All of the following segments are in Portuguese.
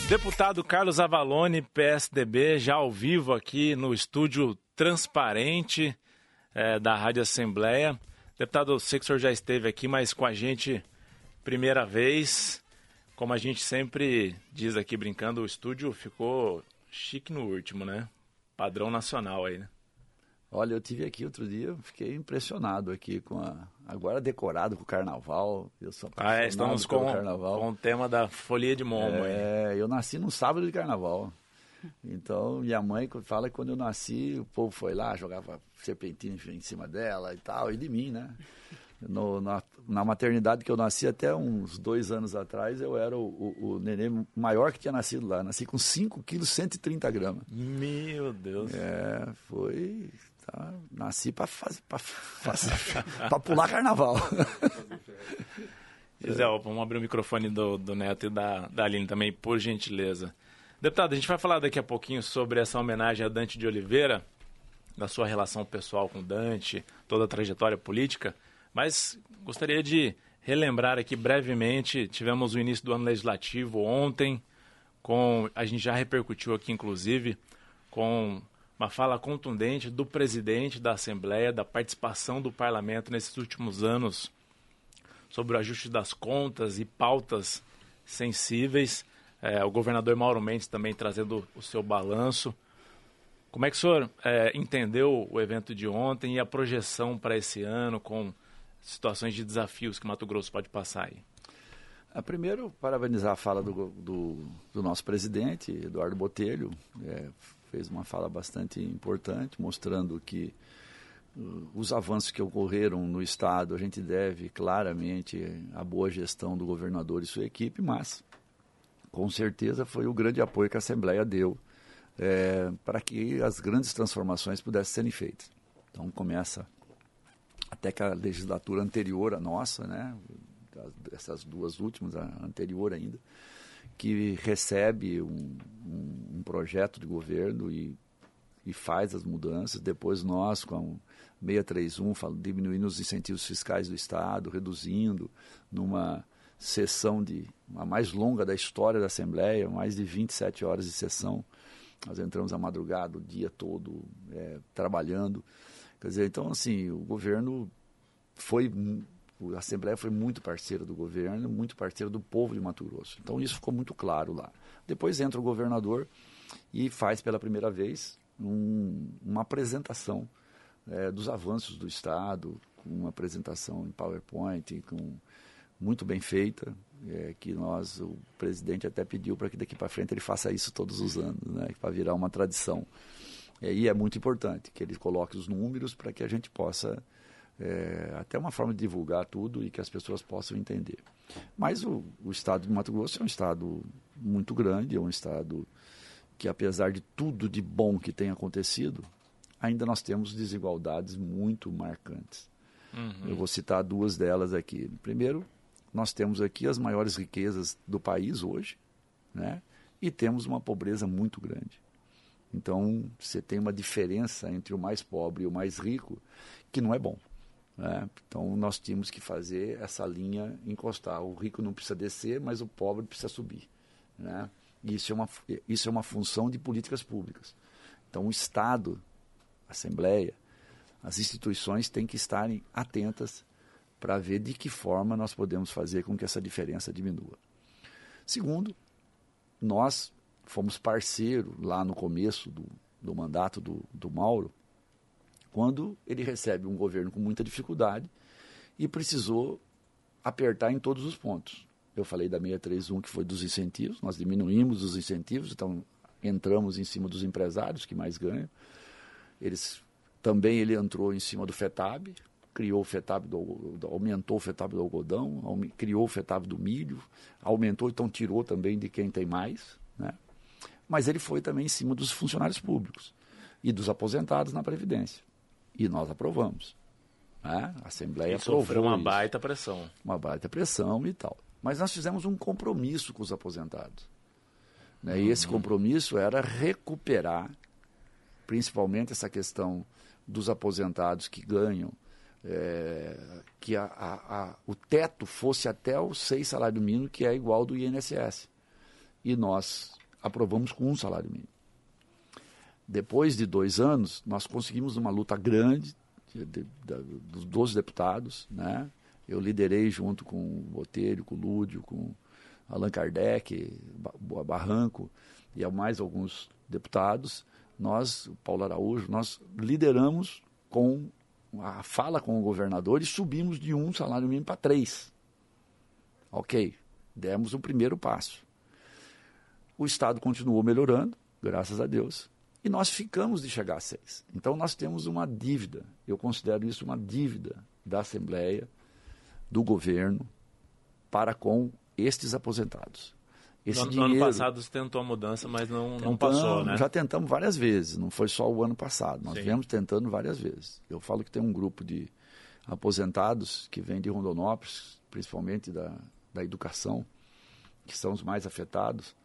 Deputado Carlos Avalone, PSDB, já ao vivo aqui no estúdio transparente da Rádio Assembleia. Deputado, eu sei que o senhor já esteve aqui, mas com a gente primeira vez. Como a gente sempre diz aqui brincando, o estúdio ficou chique no último, né? Padrão nacional aí, né? Olha, eu tive aqui outro dia, fiquei impressionado aqui agora decorado com o carnaval. Eu sou apaixonado estamos pelo carnaval. Com o tema da folia de Momo aí. Eu nasci num sábado de carnaval. Então, minha mãe fala que quando eu nasci, o povo foi lá, jogava serpentina em cima dela e tal, e de mim, né? Na maternidade que eu nasci, até uns 2 anos atrás, eu era o neném maior que tinha nascido lá. Nasci com 5 quilos, 130 gramas. Meu Deus. Foi... Tá, nasci para pular carnaval. Gisele, vamos abrir o microfone do Neto e da Aline também, por gentileza. Deputado, a gente vai falar daqui a pouquinho sobre essa homenagem a Dante de Oliveira, da sua relação pessoal com Dante, toda a trajetória política, mas gostaria de relembrar aqui brevemente, tivemos o início do ano legislativo ontem, a gente já repercutiu aqui inclusive, com uma fala contundente do presidente da Assembleia, da participação do parlamento nesses últimos anos sobre o ajuste das contas e pautas sensíveis. O governador Mauro Mendes também trazendo o seu balanço. Como é que o senhor entendeu o evento de ontem e a projeção para esse ano com situações de desafios que Mato Grosso pode passar aí? Primeiro, parabenizar a fala do nosso presidente, Eduardo Botelho. Fez uma fala bastante importante, mostrando que os avanços que ocorreram no Estado, a gente deve claramente à boa gestão do governador e sua equipe, mas, com certeza, foi o grande apoio que a Assembleia deu para que as grandes transformações pudessem serem feitas. Então, começa até que a legislatura anterior à nossa, né, essas 2 últimas, a anterior ainda, que recebe um projeto de governo e faz as mudanças. Depois nós, com a 631, diminuindo os incentivos fiscais do Estado, reduzindo numa sessão a mais longa da história da Assembleia, mais de 27 horas de sessão. Nós entramos à madrugada, o dia todo trabalhando. Quer dizer, então, assim, o governo a Assembleia foi muito parceira do governo, muito parceira do povo de Mato Grosso. Então isso ficou muito claro lá. Depois entra o governador e faz pela primeira vez uma apresentação dos avanços do Estado, com uma apresentação em PowerPoint, muito bem feita, que o presidente até pediu para que daqui para frente ele faça isso todos os anos, né, para virar uma tradição. E é muito importante que ele coloque os números para que a gente possa... até uma forma de divulgar tudo e que as pessoas possam entender. Mas o estado de Mato Grosso é um estado muito grande, é um estado que, apesar de tudo de bom que tem acontecido, ainda nós temos desigualdades muito marcantes. Eu vou citar 2 delas aqui. Primeiro, nós temos aqui as maiores riquezas do país hoje, né? E temos uma pobreza muito grande. Então, você tem uma diferença entre o mais pobre e o mais rico que não é bom. Então nós tínhamos que fazer essa linha encostar. O rico não precisa descer, mas o pobre precisa subir, né? Isso é uma função de políticas públicas. Então o Estado, a Assembleia, as instituições têm que estarem atentas para ver de que forma nós podemos fazer com que essa diferença diminua. Segundo, nós fomos parceiro lá no começo do mandato do Mauro, quando ele recebe um governo com muita dificuldade e precisou apertar em todos os pontos. Eu falei da 631, que foi dos incentivos, nós diminuímos os incentivos, então entramos em cima dos empresários que mais ganham. Ele entrou em cima do FETAB, criou o FETAB aumentou o FETAB do algodão, criou o FETAB do milho, aumentou, então tirou também de quem tem mais, né? Mas ele foi também em cima dos funcionários públicos e dos aposentados na Previdência. E nós aprovamos. Né? A Assembleia aprovou sofreu uma baita pressão. Uma baita pressão e tal. Mas nós fizemos um compromisso com os aposentados. Né? E esse compromisso era recuperar, principalmente essa questão dos aposentados que ganham, que o teto fosse até o 6 salário mínimo, que é igual do INSS. e nós aprovamos com um salário mínimo. Depois de 2 anos, nós conseguimos uma luta grande dos 12 deputados, né? Eu liderei junto com o Botelho, com o Lúdio, com Allan Kardec, Barranco e mais alguns deputados. Nós, o Paulo Araújo, nós lideramos com a fala com o governador e subimos de 1 salário mínimo para 3. Ok, demos o primeiro passo. O Estado continuou melhorando, graças a Deus, e nós ficamos de chegar a 6. Então nós temos uma dívida, eu considero isso uma dívida da Assembleia, do governo, para com estes aposentados. No ano passado você tentou a mudança, mas não passou, né? Já tentamos várias vezes, não foi só o ano passado, nós viemos tentando várias vezes. Eu falo que tem um grupo de aposentados que vem de Rondonópolis, principalmente da educação, que são os mais afetados,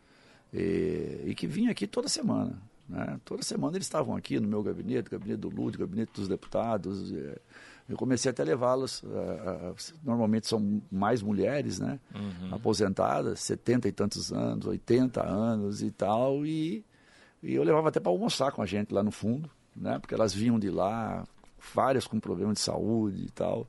e que vinha aqui toda semana. Né? Toda semana eles estavam aqui no meu gabinete, gabinete do Lúdio, gabinete dos deputados. Eu comecei até a levá-los, normalmente são mais mulheres, né? Aposentadas, 70 e tantos anos, 80 anos e tal, e eu levava até para almoçar com a gente lá no fundo, né? Porque elas vinham de lá, várias com problema de saúde e tal.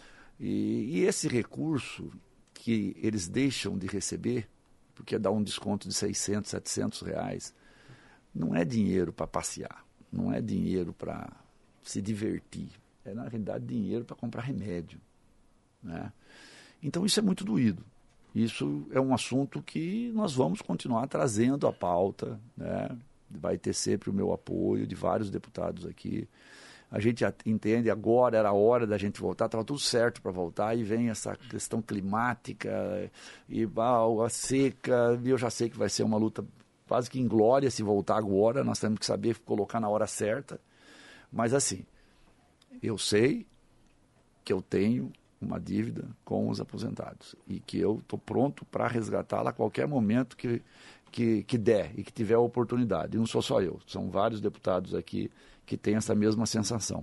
E esse recurso que eles deixam de receber, porque dá um desconto de 600, 700 reais, não é dinheiro para passear, não é dinheiro para se divertir. É, na realidade, dinheiro para comprar remédio. Né? Então, isso é muito doído. Isso é um assunto que nós vamos continuar trazendo à pauta. Né? Vai ter sempre o meu apoio de vários deputados aqui. A gente entende, agora era a hora da gente voltar, estava tudo certo para voltar, e vem essa questão climática, e a seca, e eu já sei que vai ser uma luta quase que inglória se voltar agora, nós temos que saber colocar na hora certa. Mas assim, eu sei que eu tenho uma dívida com os aposentados e que eu estou pronto para resgatá-la a qualquer momento que der e que tiver a oportunidade. E não sou só eu, são vários deputados aqui que têm essa mesma sensação.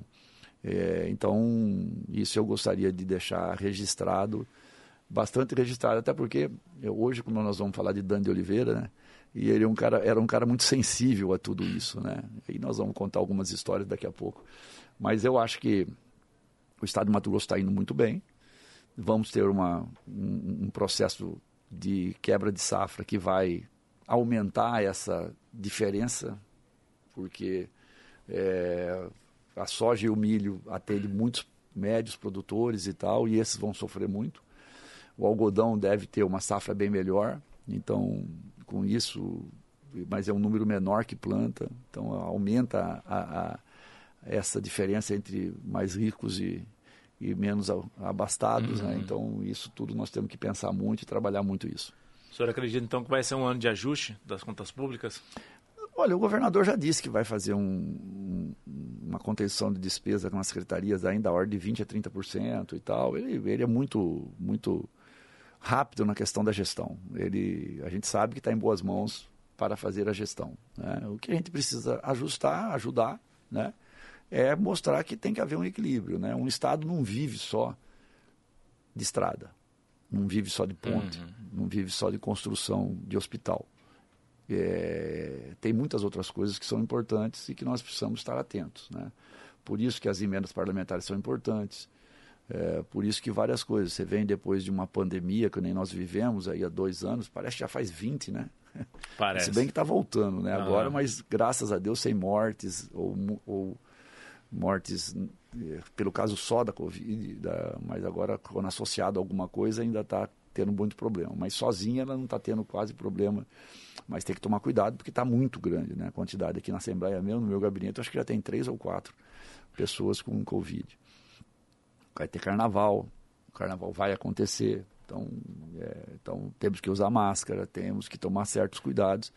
Então, isso eu gostaria de deixar registrado, bastante registrado, até porque hoje, como nós vamos falar de Dante de Oliveira, né? E ele era um cara muito sensível a tudo isso, né? E nós vamos contar algumas histórias daqui a pouco. Mas eu acho que o estado de Mato Grosso está indo muito bem. Vamos ter um processo de quebra de safra que vai aumentar essa diferença, porque a soja e o milho atendem muitos médios produtores e tal, e esses vão sofrer muito. O algodão deve ter uma safra bem melhor, então, com isso, mas é um número menor que planta, então aumenta essa diferença entre mais ricos e menos abastados, né? Então isso tudo nós temos que pensar muito e trabalhar muito isso. O senhor acredita então que vai ser um ano de ajuste das contas públicas? Olha, o governador já disse que vai fazer uma contenção de despesa com as secretarias ainda da ordem de 20% a 30% e tal. Ele é muito, muito rápido na questão da gestão. A gente sabe que está em boas mãos para fazer a gestão. Né? O que a gente precisa ajudar, né? É mostrar que tem que haver um equilíbrio. Né? Um Estado não vive só de estrada, não vive só de ponte, não vive só de construção de hospital. Tem muitas outras coisas que são importantes e que nós precisamos estar atentos. Né? Por isso que as emendas parlamentares são importantes, por isso que várias coisas. Você vem depois de uma pandemia que nem nós vivemos aí há 2 anos, parece que já faz 20, né? Parece. Se bem que está voltando, né? Agora, mas graças a Deus sem mortes ou mortes pelo caso só da Covid, mas agora quando associado a alguma coisa ainda está tendo muito problema. Mas sozinha ela não está tendo quase problema, mas tem que tomar cuidado porque está muito grande, né? A quantidade aqui na Assembleia mesmo, no meu gabinete, acho que já tem 3 ou 4 pessoas com Covid. Vai ter carnaval, o carnaval vai acontecer, então temos que usar máscara, temos que tomar certos cuidados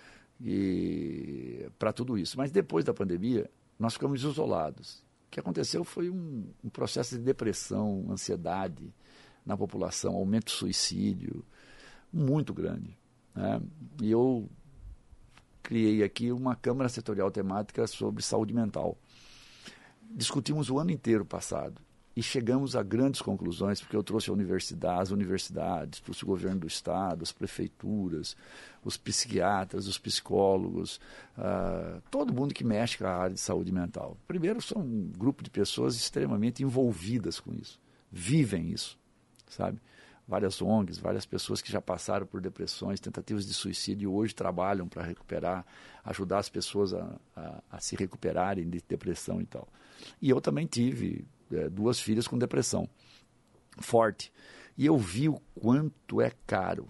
para tudo isso. Mas depois da pandemia, nós ficamos isolados. O que aconteceu foi um processo de depressão, ansiedade na população, aumento do suicídio muito grande. Né? E eu criei aqui uma Câmara Setorial Temática sobre saúde mental. Discutimos o ano inteiro passado e chegamos a grandes conclusões, porque eu trouxe as universidades, trouxe o governo do estado, as prefeituras, os psiquiatras, os psicólogos, todo mundo que mexe com a área de saúde mental. Primeiro, são um grupo de pessoas extremamente envolvidas com isso, vivem isso, sabe? Várias ONGs, várias pessoas que já passaram por depressões, tentativas de suicídio e hoje trabalham para recuperar, ajudar as pessoas a se recuperarem de depressão e tal. E eu também tive 2 filhas com depressão forte. E eu vi o quanto é caro.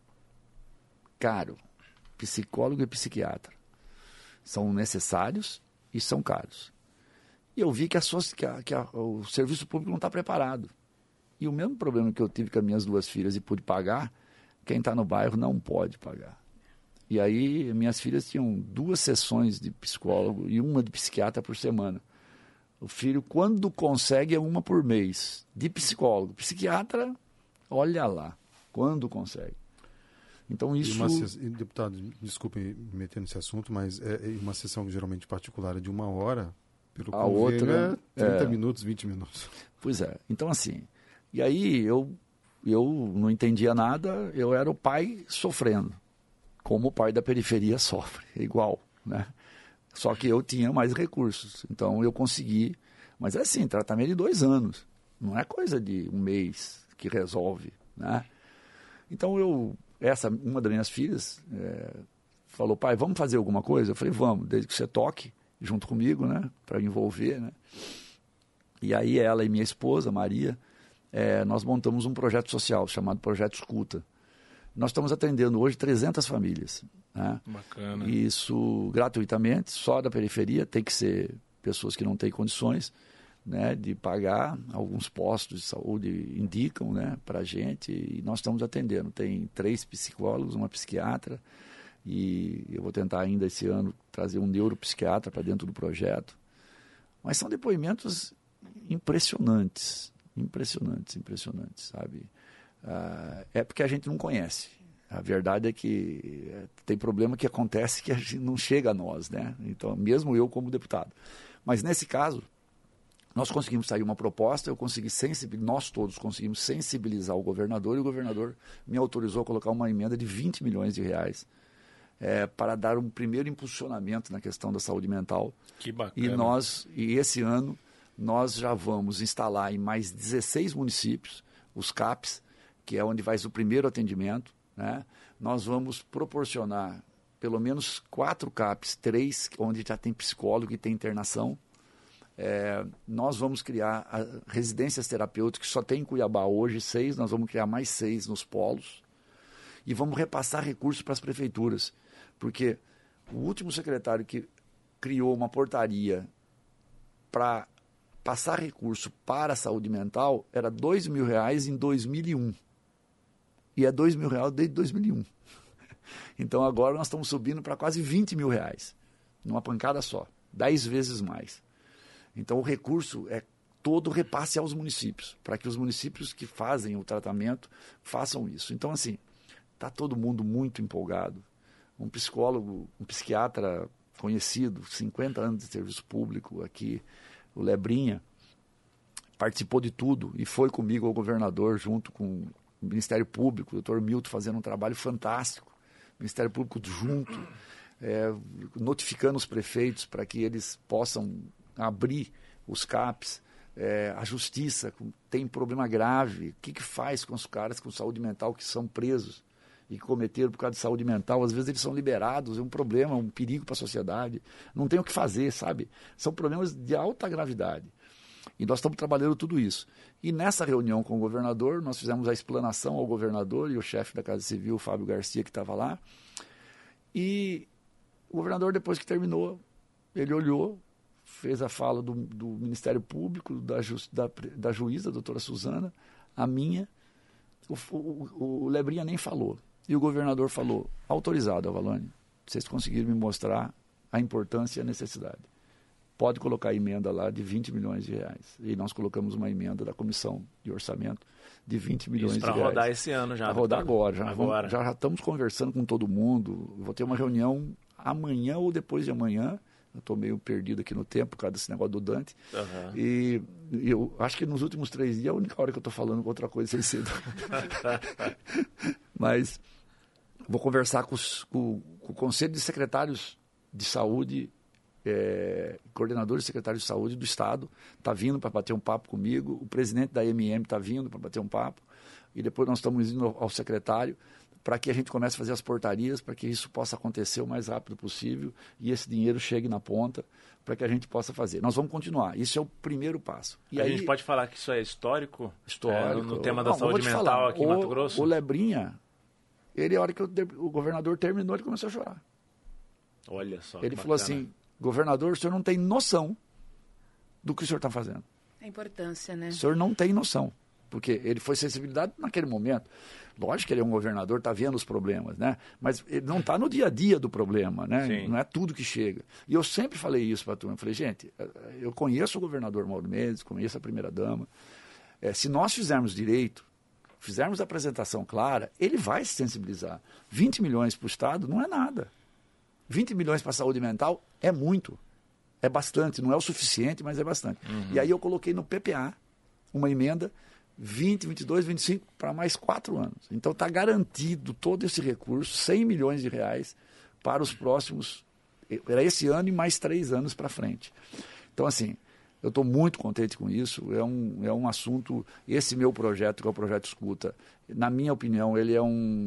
Caro. Psicólogo e psiquiatra. São necessários e são caros. E eu vi que o serviço público não está preparado. E o mesmo problema que eu tive com as minhas 2 filhas e pude pagar, quem está no bairro não pode pagar. E aí minhas filhas tinham 2 sessões de psicólogo e uma de psiquiatra por semana. O filho, quando consegue, é uma por mês. De psicólogo. Psiquiatra, olha lá, quando consegue. Então isso... Deputado, desculpe me meter nesse assunto, mas uma sessão geralmente particular de 1 hora, pelo a convênio outra, 30 minutos, 20 minutos. Pois é. Então assim, e aí eu não entendia nada, eu era o pai sofrendo, como o pai da periferia sofre, igual, né? Só que eu tinha mais recursos, então eu consegui. Mas é assim, tratamento de 2 anos. Não é coisa de 1 mês que resolve, né? Então uma das minhas filhas falou, pai, vamos fazer alguma coisa? Eu falei, vamos, desde que você toque junto comigo, né? Para envolver, né? E aí ela e minha esposa, Maria, nós montamos um projeto social chamado Projeto Escuta. Nós estamos atendendo hoje 300 famílias. Né? Bacana. Isso gratuitamente, só da periferia, tem que ser pessoas que não têm condições, né, de pagar. Alguns postos de saúde indicam, né, para a gente, e nós estamos atendendo. Tem 3 psicólogos, uma psiquiatra, e eu vou tentar ainda esse ano trazer um neuropsiquiatra para dentro do projeto. Mas são depoimentos impressionantes, sabe? É porque a gente não conhece. A verdade é que tem problema que acontece que a gente não chega a nós, né? Então, mesmo eu como deputado. Mas nesse caso, nós conseguimos sair uma proposta, nós todos conseguimos sensibilizar o governador, e o governador me autorizou a colocar uma emenda de 20 milhões de reais para dar um primeiro impulsionamento na questão da saúde mental. Que bacana. E esse ano nós já vamos instalar em mais 16 municípios os CAPs, que é onde vai o primeiro atendimento, né? Nós vamos proporcionar pelo menos 4 CAPs, 3 onde já tem psicólogo e tem internação. Nós vamos criar residências terapêuticas, que só tem em Cuiabá hoje 6, nós vamos criar mais 6 nos polos. E vamos repassar recursos para as prefeituras, porque o último secretário que criou uma portaria para passar recurso para a saúde mental era R$2.000 em 2001. E é R$2.000 desde 2001. Então agora nós estamos subindo para quase R$20.000, numa pancada só, 10 vezes mais. Então o recurso é todo repasse aos municípios, para que os municípios que fazem o tratamento façam isso. Então assim, está todo mundo muito empolgado. Um psicólogo, um psiquiatra conhecido, 50 anos de serviço público aqui, o Lebrinha, participou de tudo e foi comigo ao governador, junto com o Ministério Público, o doutor Milton fazendo um trabalho fantástico, o Ministério Público junto, notificando os prefeitos para que eles possam abrir os CAPs, a justiça tem problema grave, o que faz com os caras com saúde mental que são presos e que cometeram por causa de saúde mental, às vezes eles são liberados, é um problema, um perigo para a sociedade, não tem o que fazer, sabe? São problemas de alta gravidade. E nós estamos trabalhando tudo isso. E nessa reunião com o governador, nós fizemos a explanação ao governador e o chefe da Casa Civil, Fábio Garcia, que estava lá. E o governador, depois que terminou, ele olhou, fez a fala do Ministério Público, da juíza, a doutora Suzana, a minha. O Lebrinha nem falou. E o governador falou, autorizado, Avalone, vocês conseguiram me mostrar a importância e a necessidade. Pode colocar a emenda lá de 20 milhões de reais. E nós colocamos uma emenda da Comissão de Orçamento de 20 milhões de reais. Para rodar esse ano já. Para rodar agora. Já estamos conversando com todo mundo. Vou ter uma reunião amanhã ou depois de amanhã. Eu estou meio perdido aqui no tempo por causa desse negócio do Dante. Uhum. E eu acho que nos últimos 3 dias é a única hora que eu estou falando com outra coisa sem ser. Mas vou conversar com o Conselho de Secretários de Saúde, coordenadores e secretários de saúde do Estado, está vindo para bater um papo comigo, o presidente da MM está vindo para bater um papo, e depois nós estamos indo ao secretário para que a gente comece a fazer as portarias, para que isso possa acontecer o mais rápido possível e esse dinheiro chegue na ponta para que a gente possa fazer. Nós vamos continuar, isso é o primeiro passo. E a gente pode falar que isso é histórico? Histórico. No tema da saúde mental aqui em Mato Grosso? O Lebrinha, a hora que o governador terminou, ele começou a chorar. Olha só. Ele falou assim: governador, o senhor não tem noção do que o senhor está fazendo. A importância, né? O senhor não tem noção. Porque ele foi sensibilidade naquele momento. Lógico que ele é um governador, está vendo os problemas, né? Mas ele não está no dia a dia do problema, né? Sim. Não é tudo que chega. E eu sempre falei isso para a turma. Eu falei, gente, eu conheço o governador Mauro Mendes, conheço a primeira-dama. Se nós fizermos direito, fizermos a apresentação clara, ele vai se sensibilizar. 20 milhões para o Estado não é nada. 20 milhões para a saúde mental é muito. É bastante. Não é o suficiente, mas é bastante. Uhum. E aí eu coloquei no PPA uma emenda 20, 22, 25 para mais 4 anos. Então está garantido todo esse recurso, 100 milhões de reais para os próximos, era esse ano e mais 3 anos para frente. Então assim, eu estou muito contente com isso, é um assunto, esse meu projeto, que é o Projeto Escuta, na minha opinião, ele é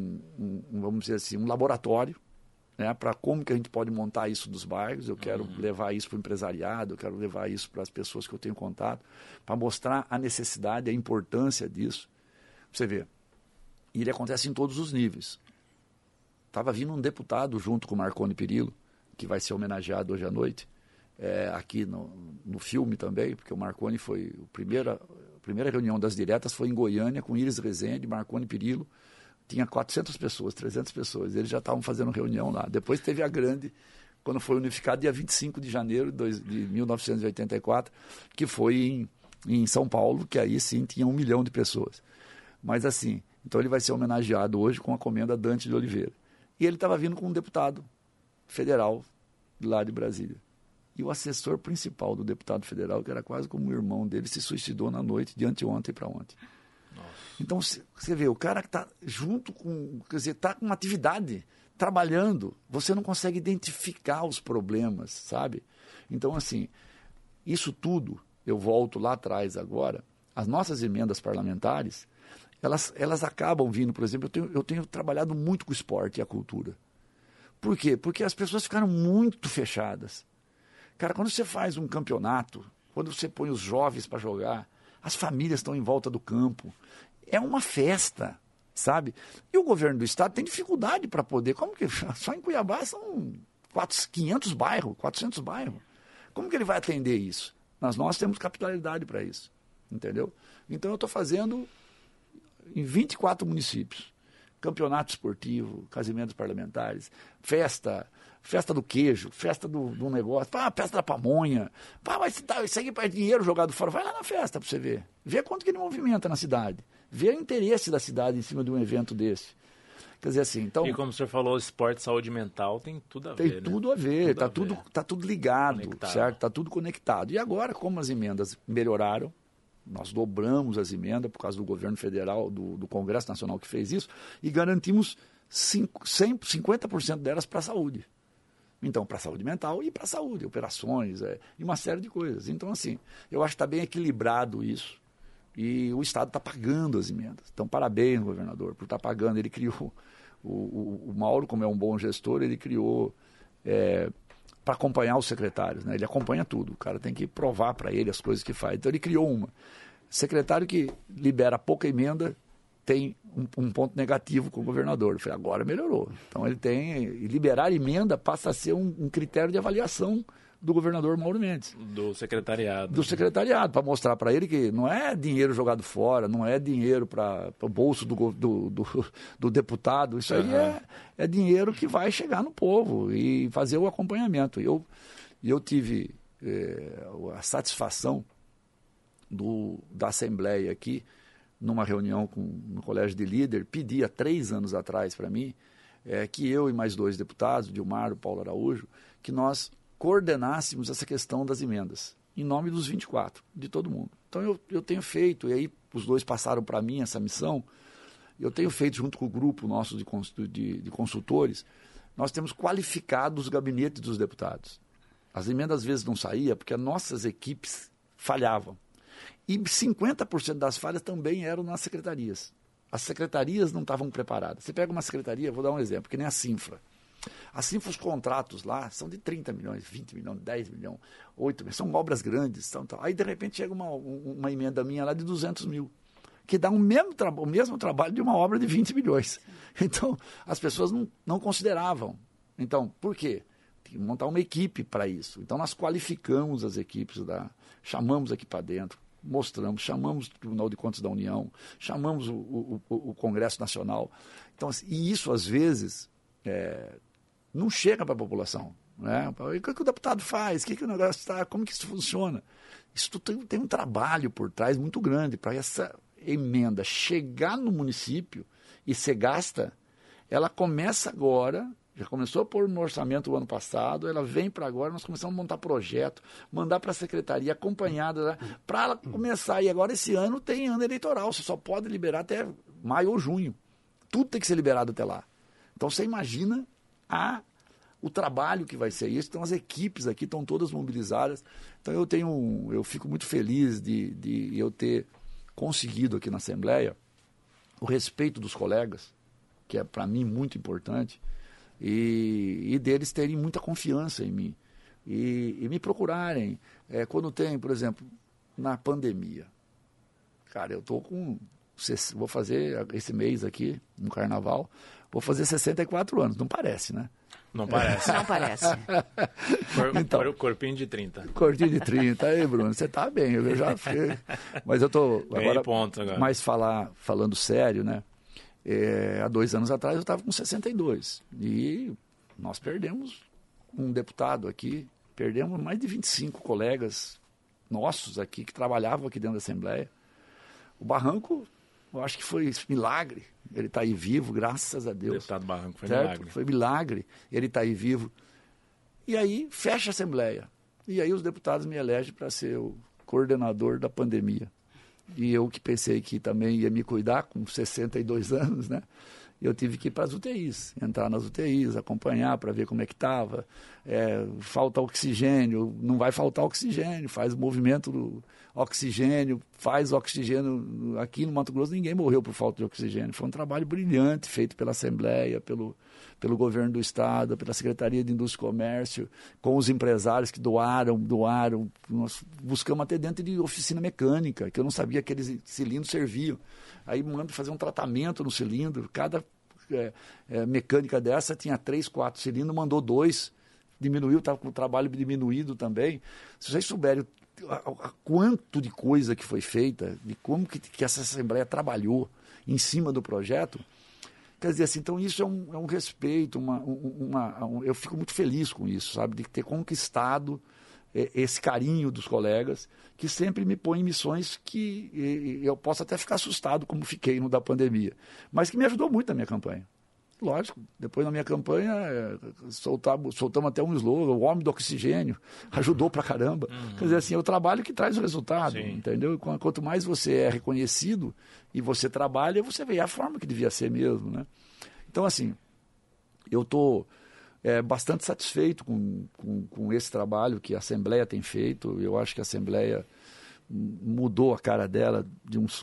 vamos dizer assim, um laboratório, né, para como que a gente pode montar isso dos bairros. Eu quero levar isso para o empresariado, eu quero levar isso para as pessoas que eu tenho contato, para mostrar a necessidade, a importância disso. Você vê, e ele acontece em todos os níveis. Estava vindo um deputado junto com o Marconi Perillo, que vai ser homenageado hoje à noite, aqui no filme também, porque o Marconi foi, a primeira reunião das diretas foi em Goiânia, com Iris Rezende, Marconi Perillo. Tinha 400 pessoas, 300 pessoas. Eles já estavam fazendo reunião lá. Depois teve a grande, quando foi unificado, dia 25 de janeiro de 1984, que foi em São Paulo, que aí sim tinha 1 milhão de pessoas. Mas assim, então ele vai ser homenageado hoje com a comenda Dante de Oliveira. E ele estava vindo com um deputado federal lá de Brasília. E o assessor principal do deputado federal, que era quase como o irmão dele, se suicidou na noite de anteontem para ontem. Então, você vê, o cara que está junto com, quer dizer, está com uma atividade, trabalhando, você não consegue identificar os problemas, sabe? Então, assim, isso tudo, eu volto lá atrás agora, as nossas emendas parlamentares, elas acabam vindo, por exemplo, eu tenho trabalhado muito com o esporte e a cultura. Por quê? Porque as pessoas ficaram muito fechadas. Cara, quando você faz um campeonato, quando você põe os jovens para jogar, as famílias estão em volta do campo, é uma festa, sabe? E o governo do estado tem dificuldade para poder, como que só em Cuiabá são 500 bairros, 400 bairros. Como que ele vai atender isso? Mas nós temos capitalidade para isso, entendeu? Então eu estou fazendo em 24 municípios, campeonato esportivo, casamentos parlamentares, festa do queijo, festa do negócio, festa da pamonha, mas isso aqui é dinheiro jogado fora, vai lá na festa para você ver, vê quanto que ele movimenta na cidade, vê o interesse da cidade em cima de um evento desse. Quer dizer assim, então... E como o senhor falou, esporte, saúde mental tem tudo a ver, Tem tudo a ver, tá tudo ligado, conectado. Certo? Está tudo conectado. E agora, como as emendas melhoraram, nós dobramos as emendas por causa do governo federal, do Congresso Nacional que fez isso, e garantimos 50% delas para a saúde. Então, para a saúde mental e para a saúde, operações, e uma série de coisas. Então, assim, eu acho que está bem equilibrado isso. E o Estado está pagando as emendas. Então, parabéns, governador, por estar pagando. Ele criou, o Mauro, como é um bom gestor, ele criou para acompanhar os secretários, né? Ele acompanha tudo. O cara tem que provar para ele as coisas que faz. Então, ele criou uma. Secretário que libera pouca emenda tem um ponto negativo com o governador. Eu falei, agora melhorou. Então, ele tem... Liberar emenda passa a ser um critério de avaliação do governador Mauro Mendes. Do secretariado. Do secretariado, para mostrar para ele que não é dinheiro jogado fora, não é dinheiro para o bolso do deputado, isso aí é dinheiro que vai chegar no povo e fazer o acompanhamento. Eu tive a satisfação da Assembleia aqui, numa reunião no Colégio de Líder, pedi há 3 anos atrás para mim, que eu e mais 2 deputados, Dilmar e Paulo Araújo, que nós coordenássemos essa questão das emendas, em nome dos 24, de todo mundo. Então eu tenho feito, e aí os dois passaram para mim essa missão, eu tenho feito junto com o grupo nosso de consultores, nós temos qualificado os gabinetes dos deputados. As emendas às vezes não saíam porque as nossas equipes falhavam. E 50% das falhas também eram nas secretarias. As secretarias não estavam preparadas. Você pega uma secretaria, vou dar um exemplo, que nem a Sinfra. A Sinfra, os contratos lá são de 30 milhões, 20 milhões, 10 milhões, 8 milhões, são obras grandes. Aí, de repente, chega uma emenda minha lá de 200 mil, que dá o mesmo trabalho de uma obra de 20 milhões. Então, as pessoas não consideravam. Então, por quê? Tem que montar uma equipe para isso. Então, nós qualificamos as equipes, chamamos aqui para dentro, mostramos, chamamos o Tribunal de Contas da União, chamamos o Congresso Nacional. Então, assim, e isso, às vezes, não chega para a população. Né? O que o deputado faz? O negócio está? Como que isso funciona? Isso tem um trabalho por trás muito grande para essa emenda chegar no município e ser gasta. Ela começa agora, já começou a pôr no orçamento o ano passado, ela vem para agora, nós começamos a montar projeto, mandar para a secretaria acompanhada, para ela começar. E agora esse ano tem ano eleitoral, você só pode liberar até maio ou junho. Tudo tem que ser liberado até lá. Então você imagina o trabalho que vai ser isso. Então as equipes aqui estão todas mobilizadas. Então eu fico muito feliz de eu ter conseguido aqui na Assembleia o respeito dos colegas, que é para mim muito importante, e deles terem muita confiança em mim e me procurarem. Quando tem, por exemplo, na pandemia, cara, eu estou vou fazer esse mês aqui, no Carnaval, vou fazer 64 anos, não parece, né? Não parece. Não parece. Então, corpinho de 30. Corpinho de 30. Aí, Bruno, você tá bem, eu já fiquei... Mas eu tô agora. Mas falando sério, né? Há 2 anos atrás eu estava com 62. E nós perdemos um deputado aqui, perdemos mais de 25 colegas nossos aqui que trabalhavam aqui dentro da Assembleia. O Barranco, eu acho que foi milagre. Ele está aí vivo, graças a Deus. O deputado Barranco foi certo? milagre. Foi milagre. Ele está aí vivo. E aí fecha a Assembleia. E aí os deputados me elegem para ser o coordenador da pandemia. E eu que pensei que também ia me cuidar com 62 anos, né? Eu tive que ir para as UTIs, entrar nas UTIs, acompanhar para ver como é que estava. Falta oxigênio, não vai faltar oxigênio, faz o movimento do oxigênio, faz oxigênio. Aqui no Mato Grosso ninguém morreu por falta de oxigênio. Foi um trabalho brilhante feito pela Assembleia, pelo governo do Estado, pela Secretaria de Indústria e Comércio, com os empresários que doaram. Nós buscamos até dentro de oficina mecânica, que eu não sabia que aqueles cilindros serviam. Aí manda fazer um tratamento no cilindro, cada mecânica dessa tinha 3, 4 cilindros, mandou 2, diminuiu, estava com o trabalho diminuído também. Se vocês souberem quanto de coisa que foi feita, de como que essa Assembleia trabalhou em cima do projeto, quer dizer assim, então isso é um respeito, eu fico muito feliz com isso, sabe, de ter conquistado esse carinho dos colegas, que sempre me põem em missões que eu posso até ficar assustado, como fiquei no da pandemia, mas que me ajudou muito na minha campanha. Lógico, depois na minha campanha soltamos até um slogan, o homem do oxigênio, ajudou pra caramba. Quer dizer assim, é o trabalho que traz o resultado, sim, entendeu? Quanto mais você é reconhecido e você trabalha, você vê a forma que devia ser mesmo, né? Então, assim, eu estou bastante satisfeito com esse trabalho que a Assembleia tem feito. Eu acho que a Assembleia mudou a cara dela de uns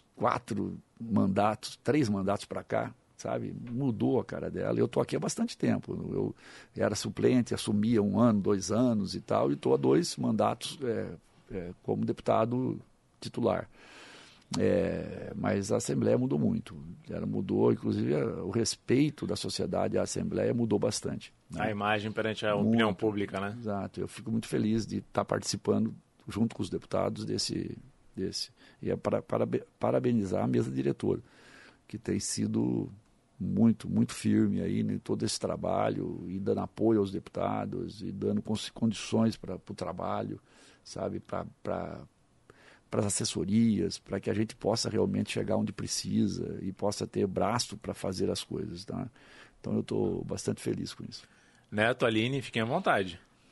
3 mandatos para cá, sabe? Mudou a cara dela. Eu estou aqui há bastante tempo. Eu era suplente, assumia 1 ano, 2 anos e tal, e estou há 2 mandatos como deputado titular. Mas a Assembleia mudou muito. Ela mudou, inclusive o respeito da sociedade à Assembleia mudou bastante, né? A imagem perante a opinião pública, né? Exato. Eu fico muito feliz de estar participando junto com os deputados desse. E é para parabenizar a mesa diretora, que tem sido muito, muito firme aí em todo esse trabalho, e dando apoio aos deputados, e dando condições para o trabalho, sabe, para as assessorias, para que a gente possa realmente chegar onde precisa e possa ter braço para fazer as coisas, tá? Então eu estou bastante feliz com isso. Neto, Aline, fiquem à vontade.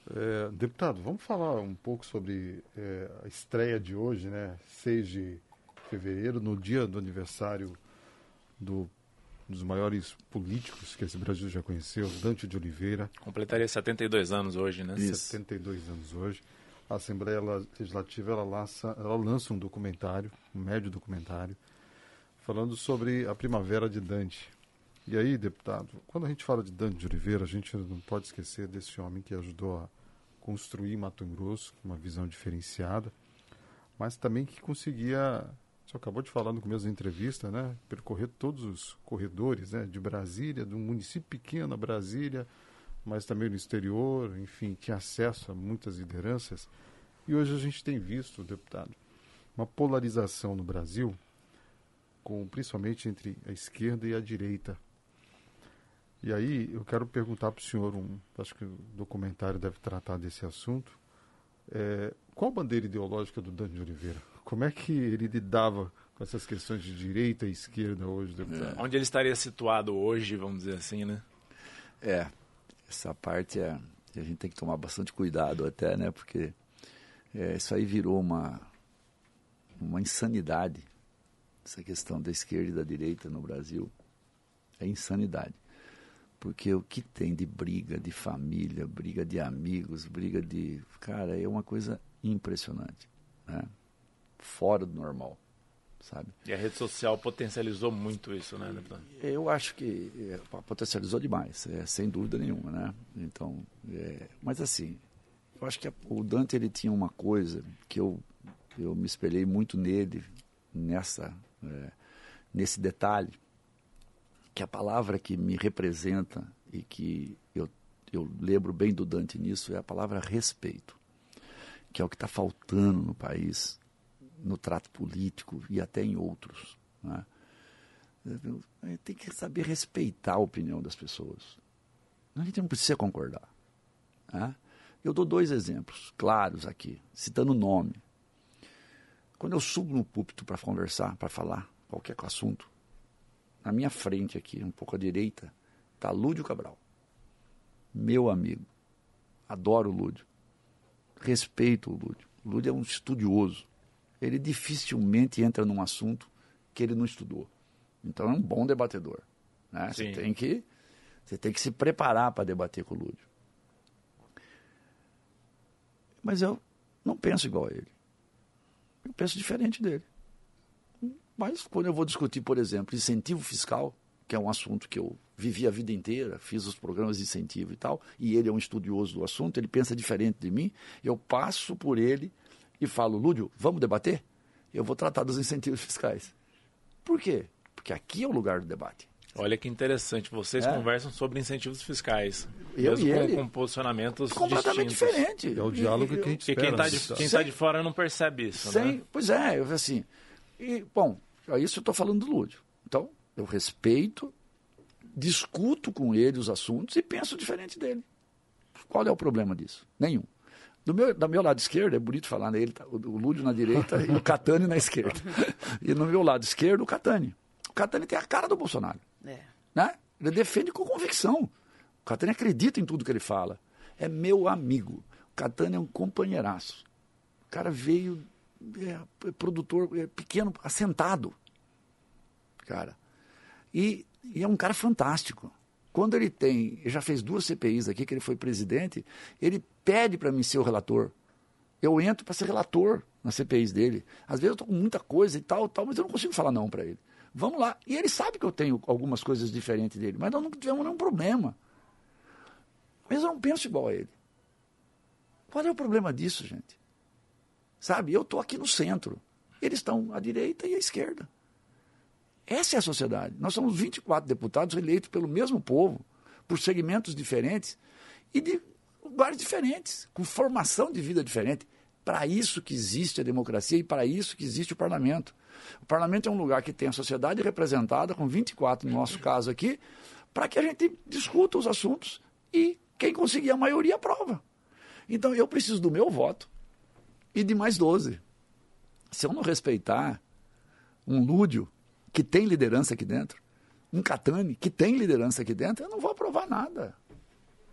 Deputado, vamos falar um pouco sobre a estreia de hoje, né? 6 de fevereiro, no dia do aniversário dos maiores políticos que esse Brasil já conheceu, Dante de Oliveira. Completaria 72 anos hoje, né? Isso. 72 anos hoje. A Assembleia Legislativa ela lança um documentário, um médio documentário, falando sobre a primavera de Dante. E aí, deputado, quando a gente fala de Dante de Oliveira, a gente não pode esquecer desse homem que ajudou a construir Mato Grosso, uma visão diferenciada, mas também que conseguia, você acabou de falar no começo da entrevista, né, percorrer todos os corredores, né, de Brasília, de um município pequeno, Brasília, mas também no exterior, enfim, tinha acesso a muitas lideranças. E hoje a gente tem visto, deputado, uma polarização no Brasil, principalmente entre a esquerda e a direita. E aí eu quero perguntar para o senhor, acho que o documentário deve tratar desse assunto, qual a bandeira ideológica do Dante de Oliveira? Como é que ele lidava com essas questões de direita e esquerda hoje, deputado? Onde ele estaria situado hoje, vamos dizer assim, né? Essa parte a gente tem que tomar bastante cuidado até, né? Porque isso aí virou uma insanidade, essa questão da esquerda e da direita no Brasil. É insanidade. Porque o que tem de briga de família, briga de amigos, briga de... Cara, é uma coisa impressionante, né? Fora do normal, sabe? E a rede social potencializou muito isso, né, deputado? Eu acho que potencializou demais, sem dúvida nenhuma, né? Então, mas assim, eu acho que o Dante ele tinha uma coisa que eu me espelhei muito nele, nesse detalhe, que a palavra que me representa e que eu lembro bem do Dante nisso é a palavra respeito, que é o que está faltando no país, no trato político e até em outros, né? Tem que saber respeitar a opinião das pessoas. A gente não precisa concordar, né? Eu dou 2 exemplos claros aqui, citando nome. Quando eu subo no púlpito para conversar, para falar qualquer assunto, na minha frente aqui, um pouco à direita, está Lúdio Cabral. Meu amigo. Adoro o Lúdio. Respeito o Lúdio. O Lúdio é um estudioso. Ele dificilmente entra num assunto que ele não estudou. Então é um bom debatedor, né? Você tem que se preparar para debater com o Lúdio. Mas eu não penso igual a ele. Eu penso diferente dele. Mas quando eu vou discutir, por exemplo, incentivo fiscal, que é um assunto que eu vivi a vida inteira, fiz os programas de incentivo e tal, e ele é um estudioso do assunto, ele pensa diferente de mim, eu passo por ele e falo, Lúdio, vamos debater? Eu vou tratar dos incentivos fiscais. Por quê? Porque aqui é o lugar do debate. Olha que interessante, vocês conversam sobre incentivos fiscais, eu mesmo e ele, com posicionamentos completamente distintos. Diferente. É o diálogo que a gente espera. Porque quem está de fora não percebe isso, né? Pois assim... bom, isso eu estou falando do Lúdio. Então, eu respeito, discuto com ele os assuntos e penso diferente dele. Qual é o problema disso? Nenhum. Do meu lado esquerdo, é bonito falar nele, tá? O Lúdio na direita e o Catani na esquerda. E no meu lado esquerdo, o Catani. O Catani tem a cara do Bolsonaro. Né? Ele defende com convicção. O Catani acredita em tudo que ele fala. É meu amigo. O Catani é um companheiraço. O cara veio... produtor pequeno, assentado, cara. E é um cara fantástico. Quando ele já fez 2 CPIs aqui, que ele foi presidente, ele pede para mim ser o relator. Eu entro para ser relator nas CPIs dele. Às vezes eu estou com muita coisa e tal, mas eu não consigo falar não para ele. Vamos lá. E ele sabe que eu tenho algumas coisas diferentes dele, mas nós não tivemos nenhum problema. Mas eu não penso igual a ele. Qual é o problema disso, gente? Sabe, eu estou aqui no centro. Eles estão à direita e à esquerda. Essa é a sociedade. Nós somos 24 deputados eleitos pelo mesmo povo, por segmentos diferentes e de lugares diferentes, com formação de vida diferente. Para isso que existe a democracia e para isso que existe o parlamento. O parlamento é um lugar que tem a sociedade representada, com 24 no nosso caso aqui, para que a gente discuta os assuntos e quem conseguir a maioria aprova. Então eu preciso do meu voto e de mais 12. Se eu não respeitar um Lúdio, que tem liderança aqui dentro, um Catani, que tem liderança aqui dentro, eu não vou aprovar nada.